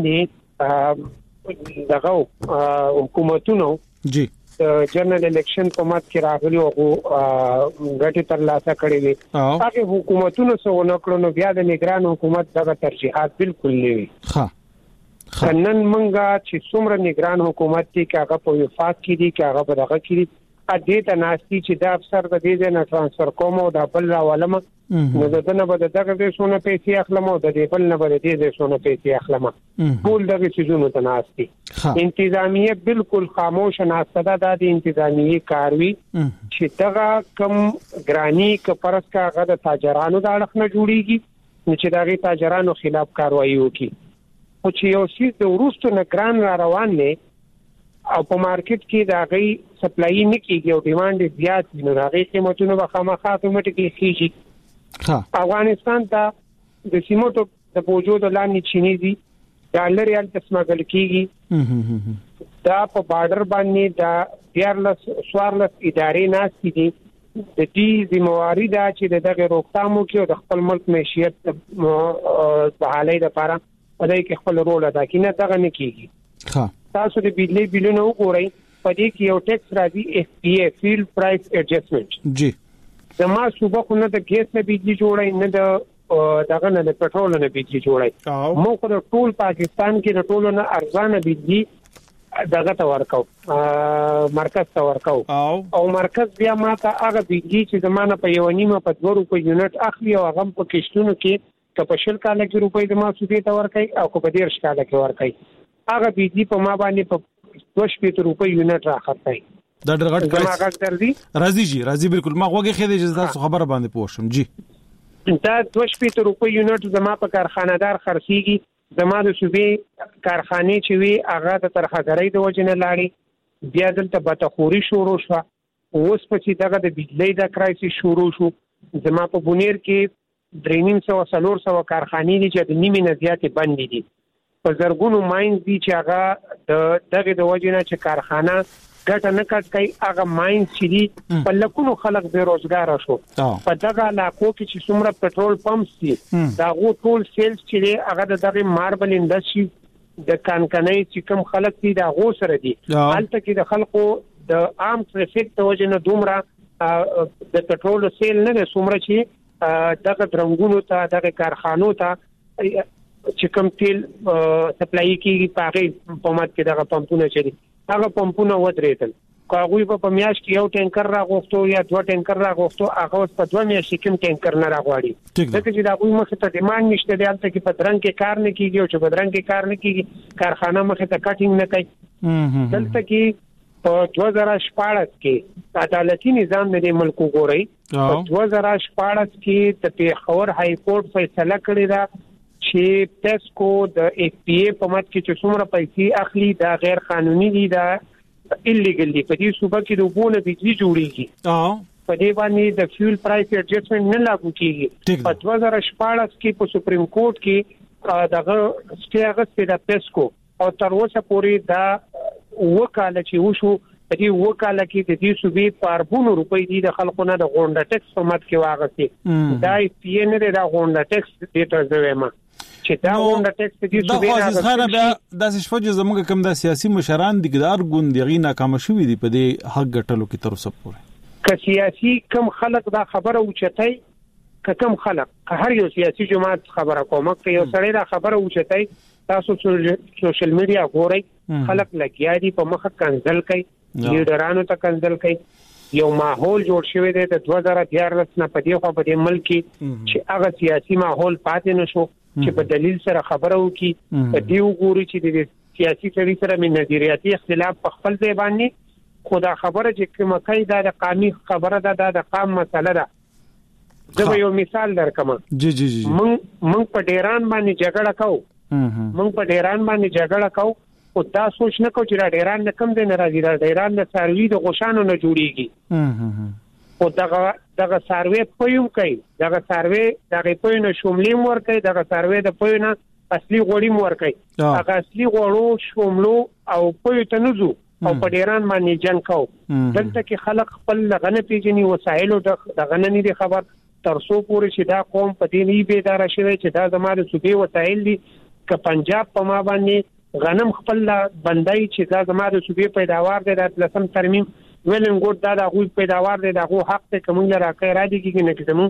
وړاندې دغه حکومتونو جی جنرال الیکشن په مات کې راغلي او غټي تر لاسه کړی وي هغه حکومتونو سره ونکړو نو بیا د نگران حکومت دغه ترجیحات بالکل نه وي ها نن منګه چې څومره نگران حکومت دي چې هغه په وفاق کې دي چې هغه په دغه کې دي ا دې ته ناشتي چې دا افسر د دې نه ترانسفر کوم او د بل راولم نو دغه نه به دغه دې سونه پیسې اخلم او د دې بل نه به دې دې سونه پیسې اخلم ټول دغه چیزونو ته ناشتي انتظامیه بالکل خاموش ناشته ده د انتظامیه کاروي چې دغه کم ګرانی ک پرس کا غد تاجرانو د اړخ نه جوړیږي چې دغه تاجرانو خلاف کاروایی وکړي او چې یو شی د ورستو نه ګران را روان نه او په مارکیټ کې دا غي سپلای نه کیږي او ډیماند زیات نه راغی قیمتونه به خامخا اتوماتیکلی کیږي ها افغانستان ته د سیمټو د بوجو د لاندې چینیزي ډالر یال تسمګل کیږي دا په بارډر باندې دا دیارلس سوارلس ادارې ناشې دي د دې ذمہواری دا چې دغه روکتامو کې د خپل ملک معیشت په حالې لپاره په دې کې خپل رول ادا کوي نه دغه نه کیږي ها تاسو د بجلی بلونو وګورئ په دې کې یو ټیکس راځي اف پی ای فیلډ پرایس ایڈجسټمنټ جی زما صوبه خو نه د ګیس نه بجلی جوړای نه د دغه نه د پټرول نه بجلی جوړای مو خو د ټول پاکستان کې د ټولو نه ارزانه بجلی دغه ته ورکاو مرکز ته ورکاو او مرکز بیا ماته هغه بجلی چې زمانه په یو نیمه په دوه روپۍ یونټ اخلي او هغه په کښتونو کې کپشل کاله کې روپۍ د ما صوبې ته ورکای او کو په ډیر شکاله کې ورکای هغه بيجي په ما باندې په دوه شپږ روپۍ یونټ راخړای دا ډېر غټ کرایس راځي جی راځي بالکل ما غوږی خېدې چې تاسو خبره باندې پوښم جی دا دوه شپږ روپۍ یونټ زما په کارخانه‌دار خرڅيږي زما د صوبې کارخانه چې وی هغه د ترخګرۍ د وجنه لاړې بیا دلته بتخوري شروع شو اوس په چې دغه د بجلی د کرایسس شروع شو زما په بونیر کې درېنیم سو سلور سو کارخانې دي چې د نیمه نه زیاتې بند دي په زرګونو ماینز دي چې هغه د دغه د وجنه چې کارخانه ګټه نه کټ کوي هغه ماینز چې دي په لکونو خلک بے روزګار شو په دغه علاقو کې چې څومره پټرول پمپس دي دا غو ټول سیلز چې هغه د دغه ماربل انډستری د کانکنۍ چې کوم خلک دي دا غو سره دي حالت کې د خلکو د عام ټریفیک د وجنه دومره د پټرول سیل نه څومره چې دغه درنګونو ته دغه کارخانو ته چې کوم تیل سپلای کیږي پاغه په مات کې دغه پمپونه چي هغه پمپونه ودرېدل کاغوی په میاش کې یو ټانکر راغوښتو یا دوه ټانکر راغوښتو هغه په دوه میاشتې کې ټانکر نه راغواړي ځکه چې دا کوم مخه ته ډیماند نشته دی البته کې پدرنګ کې کار نه کیږي او چې پدرنګ کې کار نه کیږي کارخانه مخه ته کټینګ نه کوي دلته کې په دوه هزار شپږ کې عدالتي نظام د ملک وګورئ په دوه هزار شپږ کې د پیښور های کورټ فیصله کړې ده چې ټیسکو د اف پی ای په مت کې چې څومره پیسې اخلي دا غیر قانوني دي دا الیګل دي. په دې صوبه کې د وبونه بجلی جوړیږي اه په دې باندې د فیول پرایس ایڈجسټمنټ نه لاګو کیږي. په دوه زره شپاړس کې په سپریم کورټ کې دغه سټې اغستې د پیسکو او تر اوسه پورې دا وکاله چې وشو په دې وکاله کې د دې صوبې په اربونو روپۍ دي د خلکو نه د غونډه ټیکس په مت کې واغستې. دا یې نه د غونډه ټیکس دې ته زویما چې دا غونډه ټیکس دې صوبې راغستې. دا د شفاجه زموږ کوم د سیاسي مشران دګدار ګوند دغې ناکام شوې دي په دې حق ګټلو کې تر اوسه پورې. که سیاسي کم خلک دا خبره اوچتای که کم خلک هر یو سیاسي جماعت خبره کومه که یو سړی دا خبره اوچتای تاسو سوشل میډیا ګورئ خلک لګیا دي په مخه کنزل کوي لیډرانو ته کنزل کوي. یو ماحول جوړ شوی دی د دوه زره دیارلس نه په دې خو په دې ملک چې هغه سیاسي ماحول پاتې نشو چې په دلیل سره خبره وکړي. په دې وګوري چې د سیاسي سړي سره من نظریاتي اختلاف په خپل ځای باندې خدا خبره چې کومه کوي دا د قانوني خبره ده د قام مسله ده. زه یو مثال درکم. جی جی جی مونږ مونږ په ډیران باندې جګړه کوو مونږ په ډیران باندې جګړه کوو او دا سوچ نه کوو چې دا ډیران نه کم دی نه راځي دا ډیران د ساروی د غوښانو نه جوړیږي او دغه دغه ساروی پویم کوي دغه ساروی دغه پوینه شوملیم ور کوي دغه ساروی د پوینه اصلي غوړی مور کوي. هغه اصلي غوړو شوملو او پوی ته نزو او په ډیران باندې جنگ کو. دلته کې خلک خپل غنه پیژني وسایلو د غننی دي خبر تر څو پورې چې دا قوم په دې نه بیدار شي چې دا زموږ د صوبې وسایل دي ک پنجاب په ما باندې غنم خپل بندای چې دا زموږ د صوبې پیداوار دی د لسم ترمیم ویلن ګور دا د غوي پیداوار دی د غو حق ته کوم راکې را دي کې نه کېدم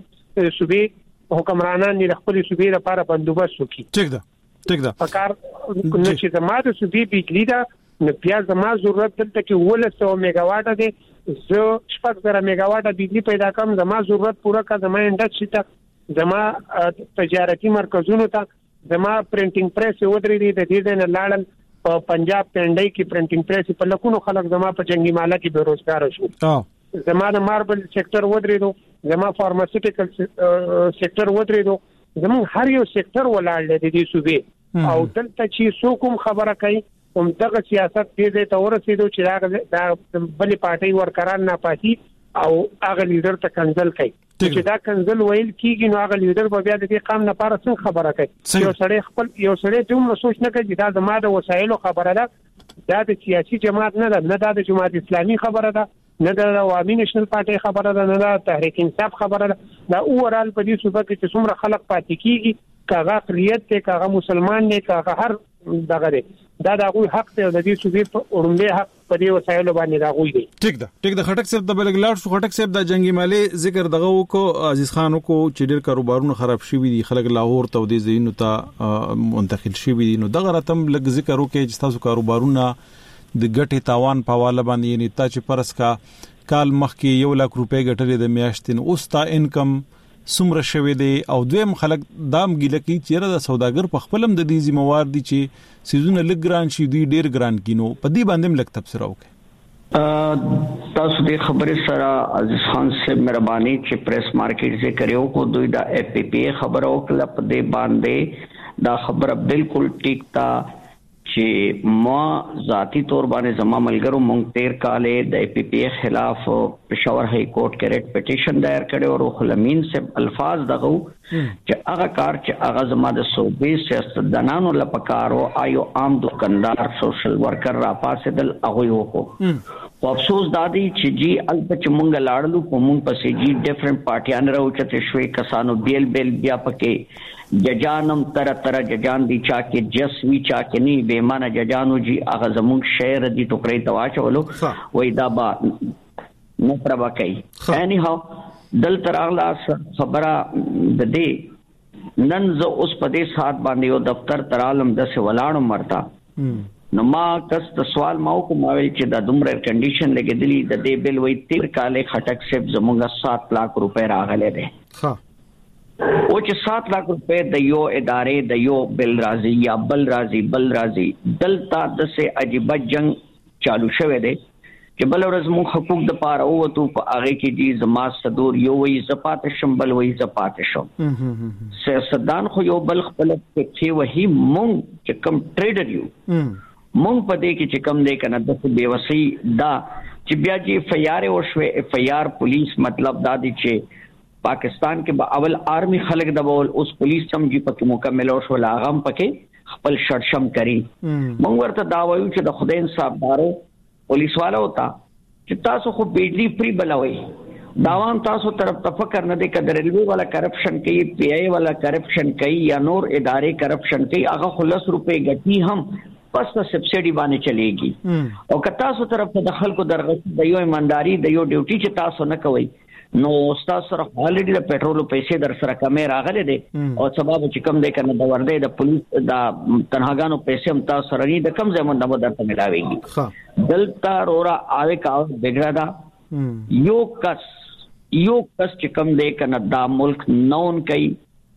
صوبې حکمرانان د خپل صوبې لپاره بندوبست وکړي. ټیک ده ټیک ده پکار نه چې زموږ د صوبې بجلی دا نو بیا زما ضرورت دلته کې ولسو میگا واټ دی زه شپږ زره میگا واټ بجلی پیدا کوم زما ضرورت پوره کا زما انډستری ته زما تجارتي مرکزونو ته زما پرینټینګ پریس ودرې دي د دې نه لاړل په پنجاب پنډای کې پرینټینګ پریس په لکونو خلک زما په جنگي مالا کې بیروزګار شو. زما د ماربل سېکټر ودرې دو زما فارماسیوټیکل سېکټر ودرې دو زمون هر یو سېکټر ولاړ دی د دې صوبې او دلته چې څوک خبره کوي هم دغه سیاست دې ته ورسېدو چې دا بلې پارټي ورکران نه پاتې او هغه لیډر ته کنزل کوي چې دا کنزل ویل کیږي نو هغه لیډر به بیا د دې قام نه پاره څنګه خبره کوي. یو سړی خپل یو سړی دومره سوچ نه کوي دا زما د وسایلو خبره ده دا د سیاسي جماعت نه ده نه دا د جماعت اسلامي خبره ده نه د عوامي نېشنل پارټي خبره ده نه د تحریک انصاف خبره ده. دا اورال په دې صوبه کې چې څومره خلک پاتې کیږي کاغه اقلیت ته کاغه مسلمان نه کاغه هر دغه دی دا د غوي حق ته د دې صوبې په اورمبه حق په دې وسایلو باندې دا غوي دی. ټیک ده ټیک ده خټک صاحب د بلګلاړ شو خټک صاحب د جنگي مالي ذکر دغه وکړو عزیز خان کو چې ډیر کاروبارونه خراب شوي دي خلک لاهور ته د زینو ته منتقل شوي دي نو دغه راتم لګ ذکر وکړي چې تاسو کاروبارونه د ګټې تاوان په حواله باندې یعنی تا چې پرس کا کال مخکې یو لک روپۍ ګټلې د میاشتین اوس تا انکم سمره شوي دي او دویم خلک دام ګیله کوي چې د سوداګر په خپلم د دې ذمہوار دي چې سيزونه لګران شي دوی ډیر ګران کینو په دې باندې لک تبصره وکړي. تاسو دې خبره سره عزیز خان صاحب مهرباني چې پریس مارکیټ سے کړو کو دوی دا اف پی پی خبرو کله په دې باندې دا خبره بالکل ټیک تا چې ما ذاتی تور باندې زما ملګرو مونږ تیر کاله د ای پی پی خلاف پېښور های کورټ کې ریټ پټیشن دایر کړو او خلمین سے الفاظ دغه چې هغه کار چې هغه زما د صوبې سیاستدانانو لپاره آیو عام دکاندار سوشل ورکر را پاسدل هغه وکړو. او افسوس دادی چې جی البته چې مونږ لاړلو په مونږ پسې جی ډیفرنٹ پارټیان راوچته شوي کسانو بیل بیل بیا پکې ججانم تر تر ججان دی چا کې جسوي چا کې نی به معنا ججانو جی هغه زموږ شهر دی ټوکرې تواچولو وای دا با نو پربا کوي اني هاو دل تراغلا خبره د دې نن زه اوس په دې سات باندې یو دفتر ترالم د څه ولاړم مرتا نو ما کس د سوال ماو کوم ویل چې د دومره کنډیشن لګیدلی د دې بل وای تیر کاله خټک سیب زموږه سات لک روپے راغله ده ها او چې سات لک روپے د یو ادارې د یو بل راضي یا بل راضي بل راضي دلته د سه عجیب جنگ چالو شوه دی چې بل ورځ مو حقوق د پاره او تو په هغه کې دي زما صدور یو وی زپات شمبل وی زپات شو سیاستدان خو یو بل خپل کې وਹੀ مونږ چې کم ټریډر یو مونږ په دې کې چې کم دی کنه د بیوسی دا چې بیا چې فیار او شوي فیار پولیس مطلب دا دی چې پاکستان کې به اول آرمی خلک د بول اوس پولیس سم جی پکې مکمل او شو لاغم پکې خپل شړشم کوي مونږ ورته دا وایو چې د خدای انصاف دارو پولیس والا ہوتا چې تاسو خو بجلی فری بلوي داوام تاسو طرف تفکر نه دی کډ ریلوی والا کرپشن کوي پی آی والا کرپشن کوي یا نور ادارې کرپشن کوي هغه خلص روپے غټي هم پس په سبسيډي باندې چلےږي او که تاسو طرف ته د خلکو درغه د یو ایمانداری د یو ډیوټي چې تاسو نه کوي نو تاسو سره الریډي د پېټرول پیسې در سره کمې راغلي دي او سبب چې کم دی کنه د ورده د پولیس د تنهاګانو پیسې هم تاسو سره نه د کم ځمن د مدد ملاويږي دلته رورا آوي کا بګړه دا یو کس یو کس چې کم دی کنه دا ملک نون کوي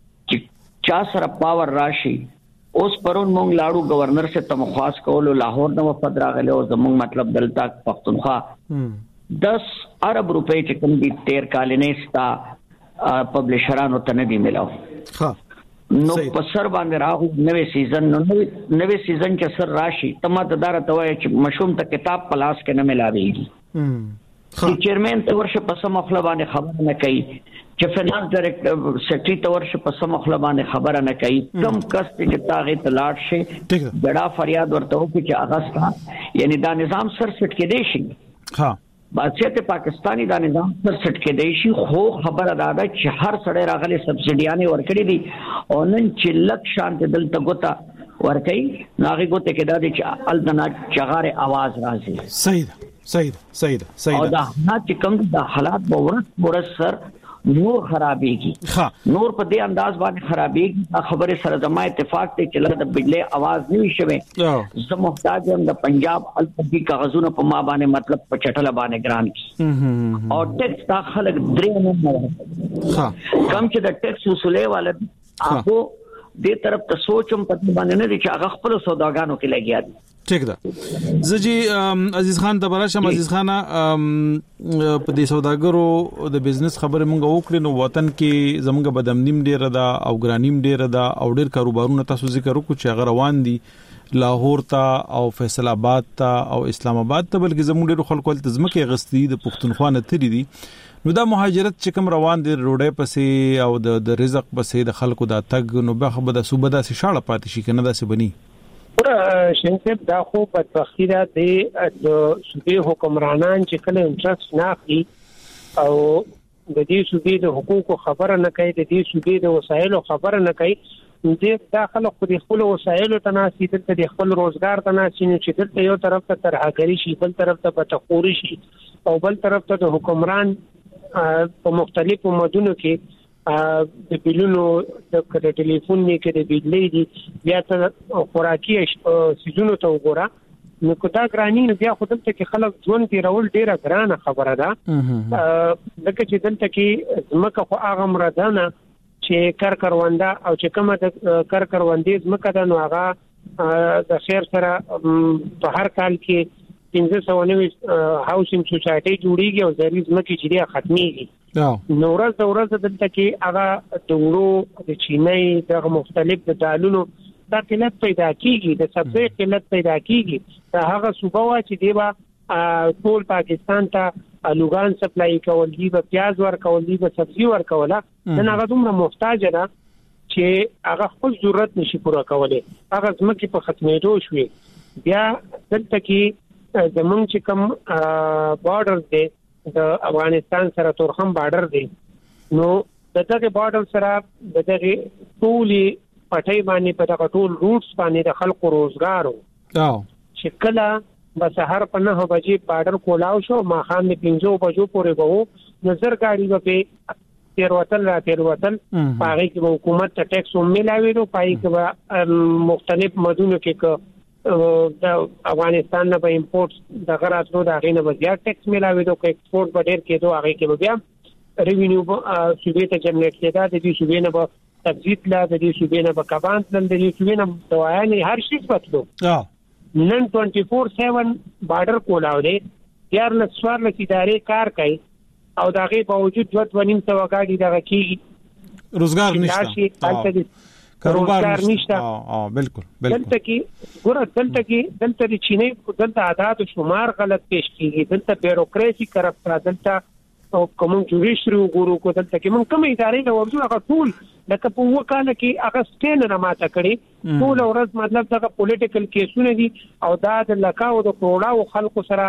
چې چا سره پاور راشي اوس پرون مونږ لاړو گورنر سے تمخواس کولو لاهور نو وفد راغله او زمونږ مطلب دلته پښتونخوا دس ارب روپے چې کوم دي تیر کالینه ستا پبلشرانو ته نه دی ملاو ها نو په سر باندې راغو نوې سیزن نو نوې سیزن چې سر راشي تمه ددار ته وای چې مشوم ته کتاب پلاس کې نه ملاويږي چې چیرمن ته ورشه په سم خپل باندې خبر نه کوي چې فینانس ډایریکټر سیکریټری ته ورشه په سم خپل باندې خبر نه کوي کم کس چې تاغه تلاټ شي ډډا فریاد ورته وکړي چې اغسطا یعنی دا نظام سر سټ کې دی شي ها بادشاہت پاکستانی دا نظام پر سټ کې دی شي خو خبر ادا ده چې هر سړی راغلي سبسيډيانه ورکړي دي او نن چې لک شانت دلته ګوتا ورکړي ناغي ګوته کې دا دي چې الدنا چغاره आवाज راځي صحیح ده صحیح ده صحیح ده صحیح ده او دا نه چې کوم د حالات ورس ورس سر نور خرابېږي نور په دې انداز باندې خرابېږي خبره سره زما اتفاق ته چې لږ د بجلی आवाज نه وشوي زه محتاج یم د پنجاب الفبی کاغذونه په ما باندې مطلب په چټله باندې ګران کی او ټیکس تا خلک درې نه ها کم چې د ټیکس وسولې والا هغه دې طرف ته سوچم په باندې نه دي چې هغه خپل سوداګانو کې لګیا دي ٹھیک ده زجی عزیز خان تبرشم عزیز خان په دې سوداګرو د بزنس خبره مونږ وکړو نو وطن کې زمونږ بدامنیم ډیر ده او ګرانیم ډیر ده او ډیر کاروبارونه تاسو ذکر وکړو چې هغه روان دي لاهور ته او فیصل آباد ته او اسلام آباد ته بلکې زموږ ډیر خلکو ته ځمکه غستی د پښتونخوا نه تری دي نو دا مهاجرت چې کوم روان دي روډه پسې او د رزق پسې د خلکو دا تګ نو به خبره صوبه دا سي شاړه پاتې شي کنه دا سي بني پورا شنکب دا خو په تخیره د صوبې حکمرانان چې کله انټرست نه اخلي او د دې صوبې د حقوقو خبره نه کوي د دې صوبې د وسایلو خبره نه کوي دې داخله خو د خپل وسایلو تناسي د خپل روزګار تناسي چې دلته یو طرف ته ترهګری شي بل طرف ته بتخوري شي او بل طرف ته د حکمران په مختلفو مدونو کې د بیلونو د ټلیفون نه کې د بجلی دي بیا ته خوراکي سيزونو ته وګوره نو کدا ګرانی بیا خودم ته کې خلک ځون پیرول ډیره ګرانه خبره ده لکه چې دلته کې زمکه خو هغه مرادانه چې کار کرواندا او چې کومه د کار کروندې زمکه ده نو هغه د خیر سره په هر کال کې پنځه سوه نوي هاوسینګ سوسایټي جوړیږي او زری زمکه چې دی ختميږي نو ورځ د ورځ دلته کې هغه د وړو د چینای د مختلف د دالونو دا قلت پیدا کیږي د سبزی قلت پیدا کیږي دا هغه صوبه وا چې دیوا ټول پاکستان ته الوغان سپلای کول دي په پیاز ور کول دي په سبزی ور کوله نن هغه دومره محتاج ده چې هغه خپل ضرورت نشي پوره کولای هغه ځمکه په ختمېدو شوې بیا دلته کې زمونږ چې کوم بارډر دی د افغانستان سره تورخم بارډر دی نو دغه بارډر سره دغه ټولي پټي باندې په دغه ټول روټس باندې د خلکو روزګارو او چې کله به سحر په نه بجې بارډر کولاو شو ما خام نه پنځو بجو پورې وو نظر گاڑی په تیر وطن را تیر وطن پاره کې حکومت ته ټیکس هم ملاوي نو پای کې مختلف مدونو کې د افغانستان نه به امپورټ د غراتلو د غینه به زیات ټیکس ملاوي دوه ایکسپورټ به ډیر کېدو هغه کې بیا ریوینیو صوبې ته جنریټ کېدا د دې صوبې نه به تبزیت لا د دې صوبې نه به کبان تل د دې صوبې نه دوايانې هر شي پاتلو نن چوبیس ساعت بارډر کولاو دی یار لسوار لسی ادارې کار کوي او دغه باوجود دوه نیم سو غاډي دغه کیږي روزګار نشته کاروبار نشته. اه بالکل بالکل دلته کې ګوره دلته کې دلته د چینی دلته عادت او شمار غلط پیش کیږي، دلته بیروکراسي کرپټه، دلته او کوم جوړیشري وګورو کو دلته کې مونږ کوم ادارې له ورځو هغه ټول لکه په وکاله کې هغه سټین نه ماته کړي ټول ورځ مطلب دغه پولیټیکل کیسونه دي او دا د لکاو د کروڑاو خلکو سره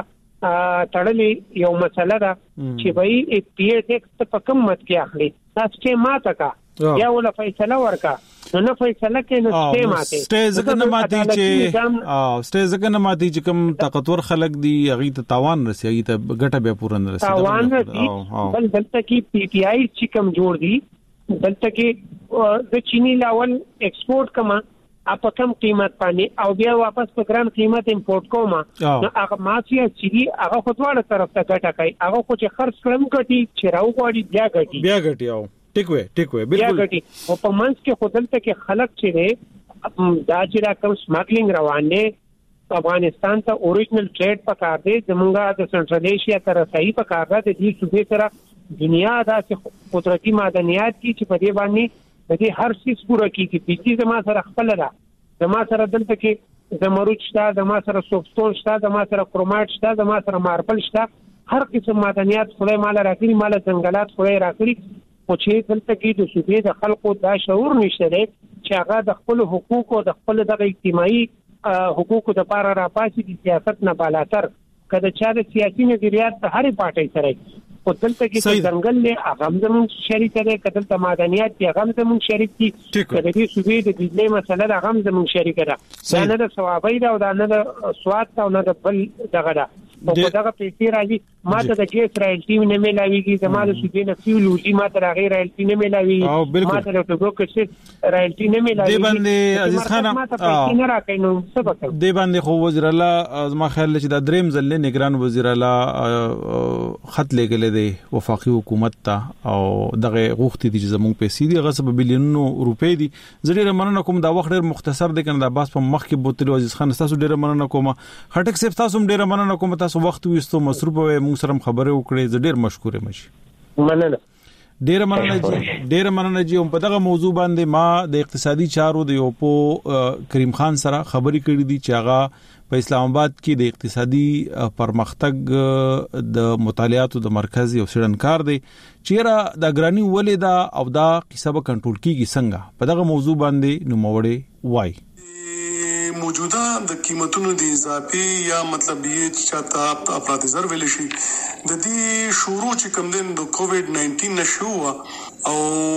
تړلې یو مسله ده چې به ای پی ټیکس په کم مت کې اخلي تاسو چې ماته کا یا ولا فیصله ورکا نو نه فیصله کې نو سټې ماته سټې ځکه نه ماتي چې او سټې ځکه نه ماتي چې کوم طاقتور خلک دي هغه ته تاوان رسي، هغه ته ګټه به پوره نه رسي، تاوان رسي. بل دلته کې پی ټی آی چې کوم جوړ دي دلته کې د چینی لاول ایکسپورټ کما اپ کم قیمت باندې او بیا واپس په ګران قیمت امپورټ کوما نو هغه مافیا چې هغه خطواله طرف ته ګټه کوي، هغه خو چې خرڅ کړم کټي چې راو غواړي بیا ګټي بیا ګټي او ټیک وې ټیک وې بالکل ګټي. او په منځ کې خدلته کې خلک چې دی دا چې را کوم سمګلینګ روان دي افغانستان ته اوریجنل ټریډ پکار دی، زمونږه د سنټرل ایشیا تر صحیح پکار دی، د دې صوبې سره دنیا دا چې قدرتي معدنیات کی چې په دې باندې د دې هر څه پوره کیږي. بيجي زما سره خپل را زما سره دلته کې زمرد شته، زما سره سوفټون شته، زما سره کرومایټ شته، زما سره ماربل شته، هر قسم معدنیات خدای مال راکړي، مال ځنګلات خدای راکړي. او چې دلته کې د صوبې د خلکو دا شعور نشته دی چې هغه د خپل حقوقو د خپل د اجتماعي حقوقو د لپاره راپاسي د سیاست نه بالاتر کله چې د سیاسي نظریات د هرې پارټۍ سره او دلته کې څنګه له هغه زمون شریک دی، کله ته معدنیات کې هغه زمون شریک دي، کله دې صوبې د بجلی مسله د هغه زمون شریک ده، دا نه د ثوابي ده او دا نه د سواد او نه د بل دغه ده. او دغه پیسې راځي ماته د ګیس رایلټي نه ملایويږي، زموږ د صوبې نه فیولوجي ماته راغی رایلټي نه ملایوي، ماته د ټوبکس رایلټي نه ملایوي. دی باندې عزیز خان نه راکې نو څه وکړو؟ دی باندې خو وزیر الله زما خیال چې د دریم ځل نگران وزیر الله خط لګل دی وفاقي حکومت ته او دغه غوښتي دي چې زموږ پیسې دي غصب بلیونو روپۍ دي. زړه مننه کوم دا وخت ډیر مختصر دی کنه د عباس په مخ کې بوتل عزیز خان تاسو ډیر مننه کوم، خټک صاحب تاسو ډیر مننه کوم، تاسو وخت وستو مصروف وې موږ سره خبرې وکړې، ډیر مشکور یم. مننه ډیر مننه جی ډیر مننه جی. په دغه موضوع باندې ما د اقتصادي چارو د یو په کریم خان سره خبرې کړې دي چې هغه په اسلام آباد کې د اقتصادي پرمختګ د مطالعاتو د مرکز یو څېړنکار دی چې را د ګرانی ولې دا او دا کیسه به کنټرول کیږي څنګه په دغه موضوع باندې نوموړی وای. موجوده د قیمتونو د اضافي یا مطلب یې چې چاته افراط زر ویل شي د دې شروع چې کوم دین د کووډ ناینټین نشو او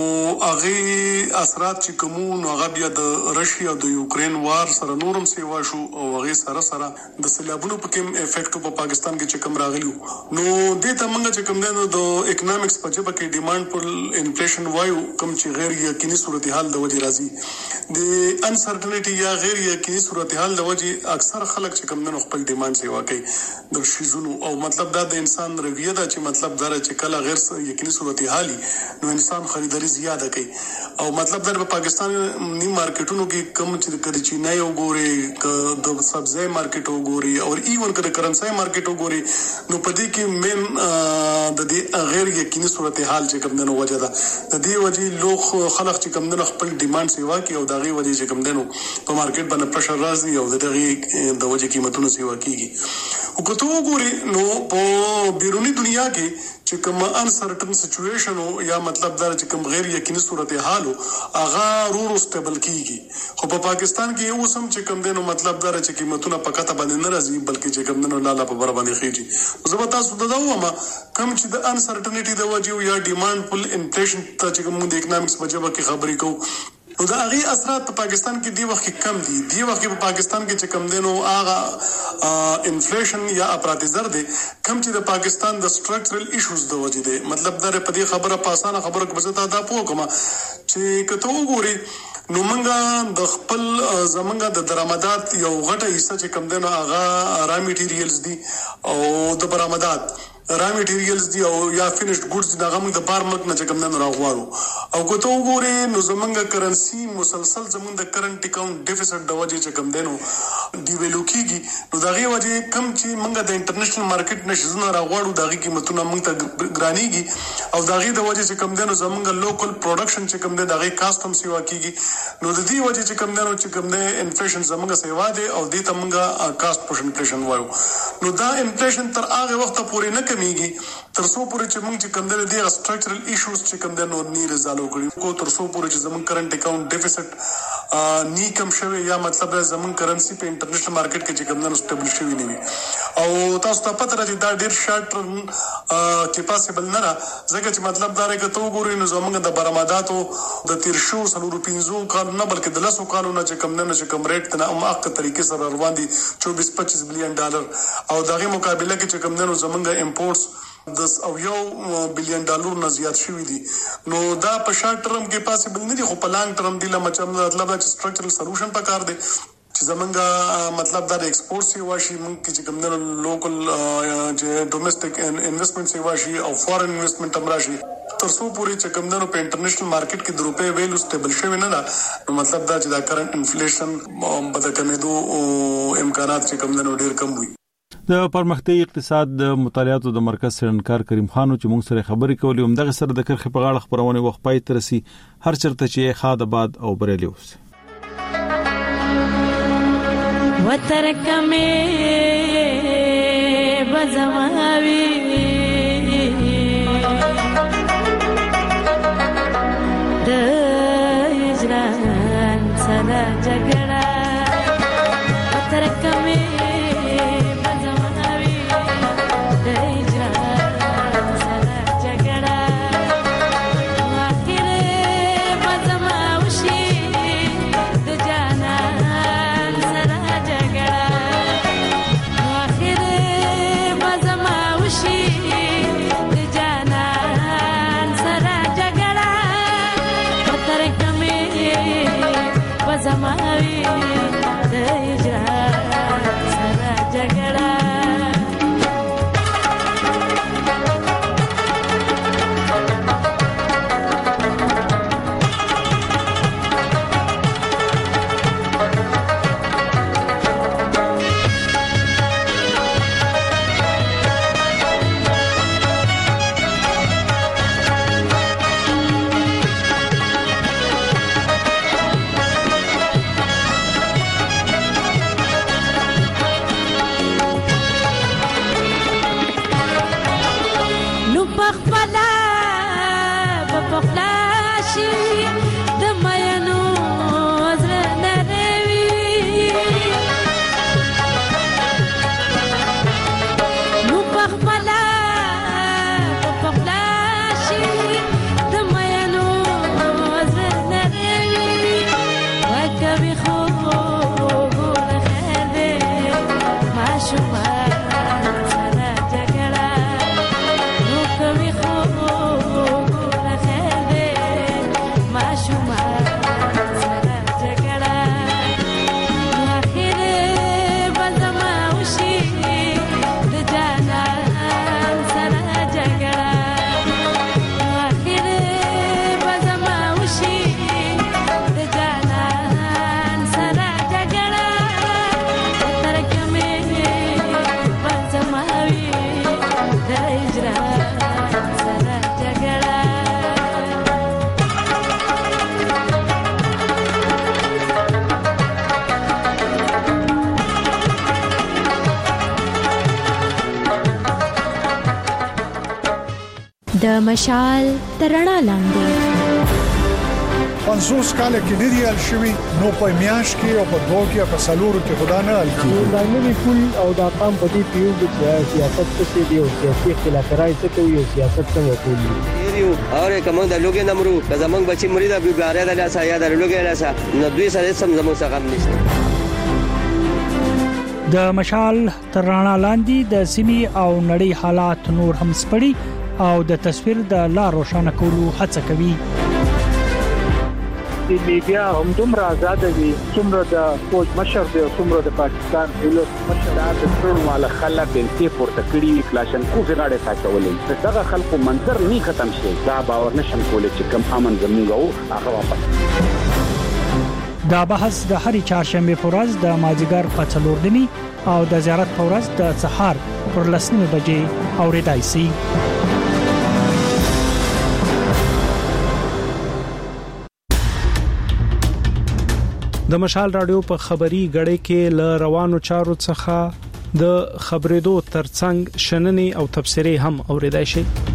هغه اثرات چې کومون هغه بیا د رشیا او د یوکرين وار سره نورم سیوا شو او هغه سره سره د سیلابونو په کوم افیکټ په پاکستان کې چې کوم راغلی نو د ته موږ چې کوم دین د اکونومکس په جبه کې ډیماند پر انفلیشن وایو کوم چې غیر یقیني صورتحال د وجې راځي د انسرټنټی یا غیر یقیني صورتحال د وجې اکثر خلک چې کوم دین خپل ډیماند سیوا کوي د شیزونو او مطلب دا د انسان رویه دا چې مطلب دا چې کله غیر یقیني صورتحالي نو انسان خریداري زیاده کوي او مطلب در په پاکستان نی مارکیټونو کې کم چې کړي چې نه یو ګوري د سبزی مارکیټ وګوري او ایون کړي کرنسي مارکیټ وګوري نو په دې کې مین د دې غیر یقیني صورتحال چې کوم دنو وجه ده د دې وجې لوخ خلک چې کوم دنو خپل ډیماند سیوا کوي او دغه وجې چې کوم دنو په مارکیټ باندې پرشر راځي او دغه د وجې قیمتونو سیوا کیږي او کته وګوري نو په بیرونی دنیا کې چې کوم انسرټن سچويشن یا مطلب دا چې کوم غیر یقیني صورتحال هغه رورو سټیبل کیږي خو په پاکستان کې یو سم چې کوم دینو مطلب دا چې قیمتونه پکته باندې نه راځي بلکې چې کوم دینو لاله په بر باندې خيږي زه به تاسو ته دا وایم کوم چې د انسرټنټی د وجې یا ډیماند پل انفلیشن ته چې کوم د اکونومکس په جبه کې خبرې کوو نو دا هغه اثرات په پاکستان کې دی وخت کم دي دی وخت په پاکستان کې چې کم دینو هغه انفلیشن یا افراط زر دي کم چې د پاکستان د سټرکچرل ایشوز د وجې دي مطلب دا په دې خبره په اسانه خبره کې بچتا دا پوه کوم چې کته وګوري نو منګه د خپل زمنګه د درآمدات یو غټه حصہ چې کم دینو هغه را میټیریلز دي او د برآمدات را میټیریلز دی او یا فینیشډ ګډز دا موږ د بار ملک نه چې کوم نه راغواړو او کوته وګوري نو زمونږ کرنسی مسلسل زمونږ د کرنٹ اکاؤنٹ ډیفیسټ د وجې چې کوم دینو ډیویلو کیږي نو دغه وجې کم چې موږ د انټرنیشنل مارکیټ نشزونه راغواړو دغه قیمتونه موږ ته ګرانیږي او دغه د وجې چې کوم دینو زمونږ لوکل پروډکشن چې کوم دی دغه کاست هم سیوا کیږي نو د دې وجې چې کوم دینو چې کوم دی انفلیشن زمونږ سیوا دی او د ته موږ کاست پوش انفلیشن وایو نو دا انفلیشن تر هغه وخت پورې نه کمیږي تر څو پورې چې موږ چې کوم دی د سټرکچرل ایشوز چې کوم دی نو نه ریزالو کړي کو تر څو پورې چې زمونږ کرنٹ اکاؤنٹ ډیفیسټ نی کم شوی یا مطلب زمونږ کرنسی په انټرنیشنل مارکیټ کې چې کوم دی سټیبل شوی نه وي او تاسو ته پته راځي دا ډیر شارټ ټرم کې پاسبل نه را ځکه چې مطلب دا راګه تو ګورئ نو زمونږ د برآمداتو د تیر شو سلورو پنځو کال نه بلکې د لسو کالو نه چې کوم نه چې کوم ریټ نه هم حق طریقې سره روان دي چوبیس پچیس بلین ډالر او دغه مقابله کې چې کوم نه زمونږ امپورټس د او یو بلین ډالر نه زیات شوی دي نو دا په شارټ ټرم کې پاسبل نه دي خو په لانګ ټرم دی لمچ مطلب دا چې سټرکچرل سولوشن پکار دی چې زمونږ مطلب دا ایکسپورټ سی واشي موږ چې کوم نه لوکل چې ډومېسټک انویسټمنټ سی واشي او فورن انویسټمنټ هم راشي تر څو پورې چې کوم نه په انټرنیشنل مارکیټ کې د روپې ویلو سټیبل شوی نه ده نو مطلب دا چې دا کرنٹ انفلیشن په د کمیدو امکانات چې کوم نه ډیر کم وي د پرمختیايي اقتصاد د مطالعاتو د مرکز سرنکار کریم خانو چې موږ سره خبرې کولې هم دغه سره د کرخې په غاړه خبرونه وخت پای ترسي هر چرته چې خاد آباد او بریلی اوس وترکمه بزماوي د اجران سره جګړه وترکمه د مشال ترڼا لاندې پنځوس کال کې لري الشوي نو په میاش کې او په دوه کې په سلورو کې خدا نه الکی دا نه ټول او دا قام په دې پیو چې سیاست څه دی او سیاسي خلافکارای څه کوي او سیاست څنګه کوي یو اور کوم د لوګي نمرو زمنګ بچي مرید ابي غاره د لاسه یا د لوګي لاسه نو دوی سره سم زمو څخه غم نشته د مشال ترڼا لاندې د سیمي او نړۍ حالات نور هم سپړي او د تصویر د لا روښانه کولو هڅه کوي د لیبیا هم دومره آزاد دي څومره د فوج مشر دی څومره د پاکستان دولت مشر د ټول مال خلک د پورته کړي کلاشن کو غاړه ساتولې دغه خلکو منظر نه ختم شي دا باور نشم کولای چې کم امن زموږ او هغه واپس دا بحث د هرې چهارشنبه په ورځ د مازیګر په څلور نیمي او د زیارت په ورځ د سهار پر لسنیمه بجې اوریدای شي. د مشال رادیو په خبري غړې کې ل روانو چارو څخه د خبرېدو ترڅنګ شننې او تبصرې هم اوریدای شي.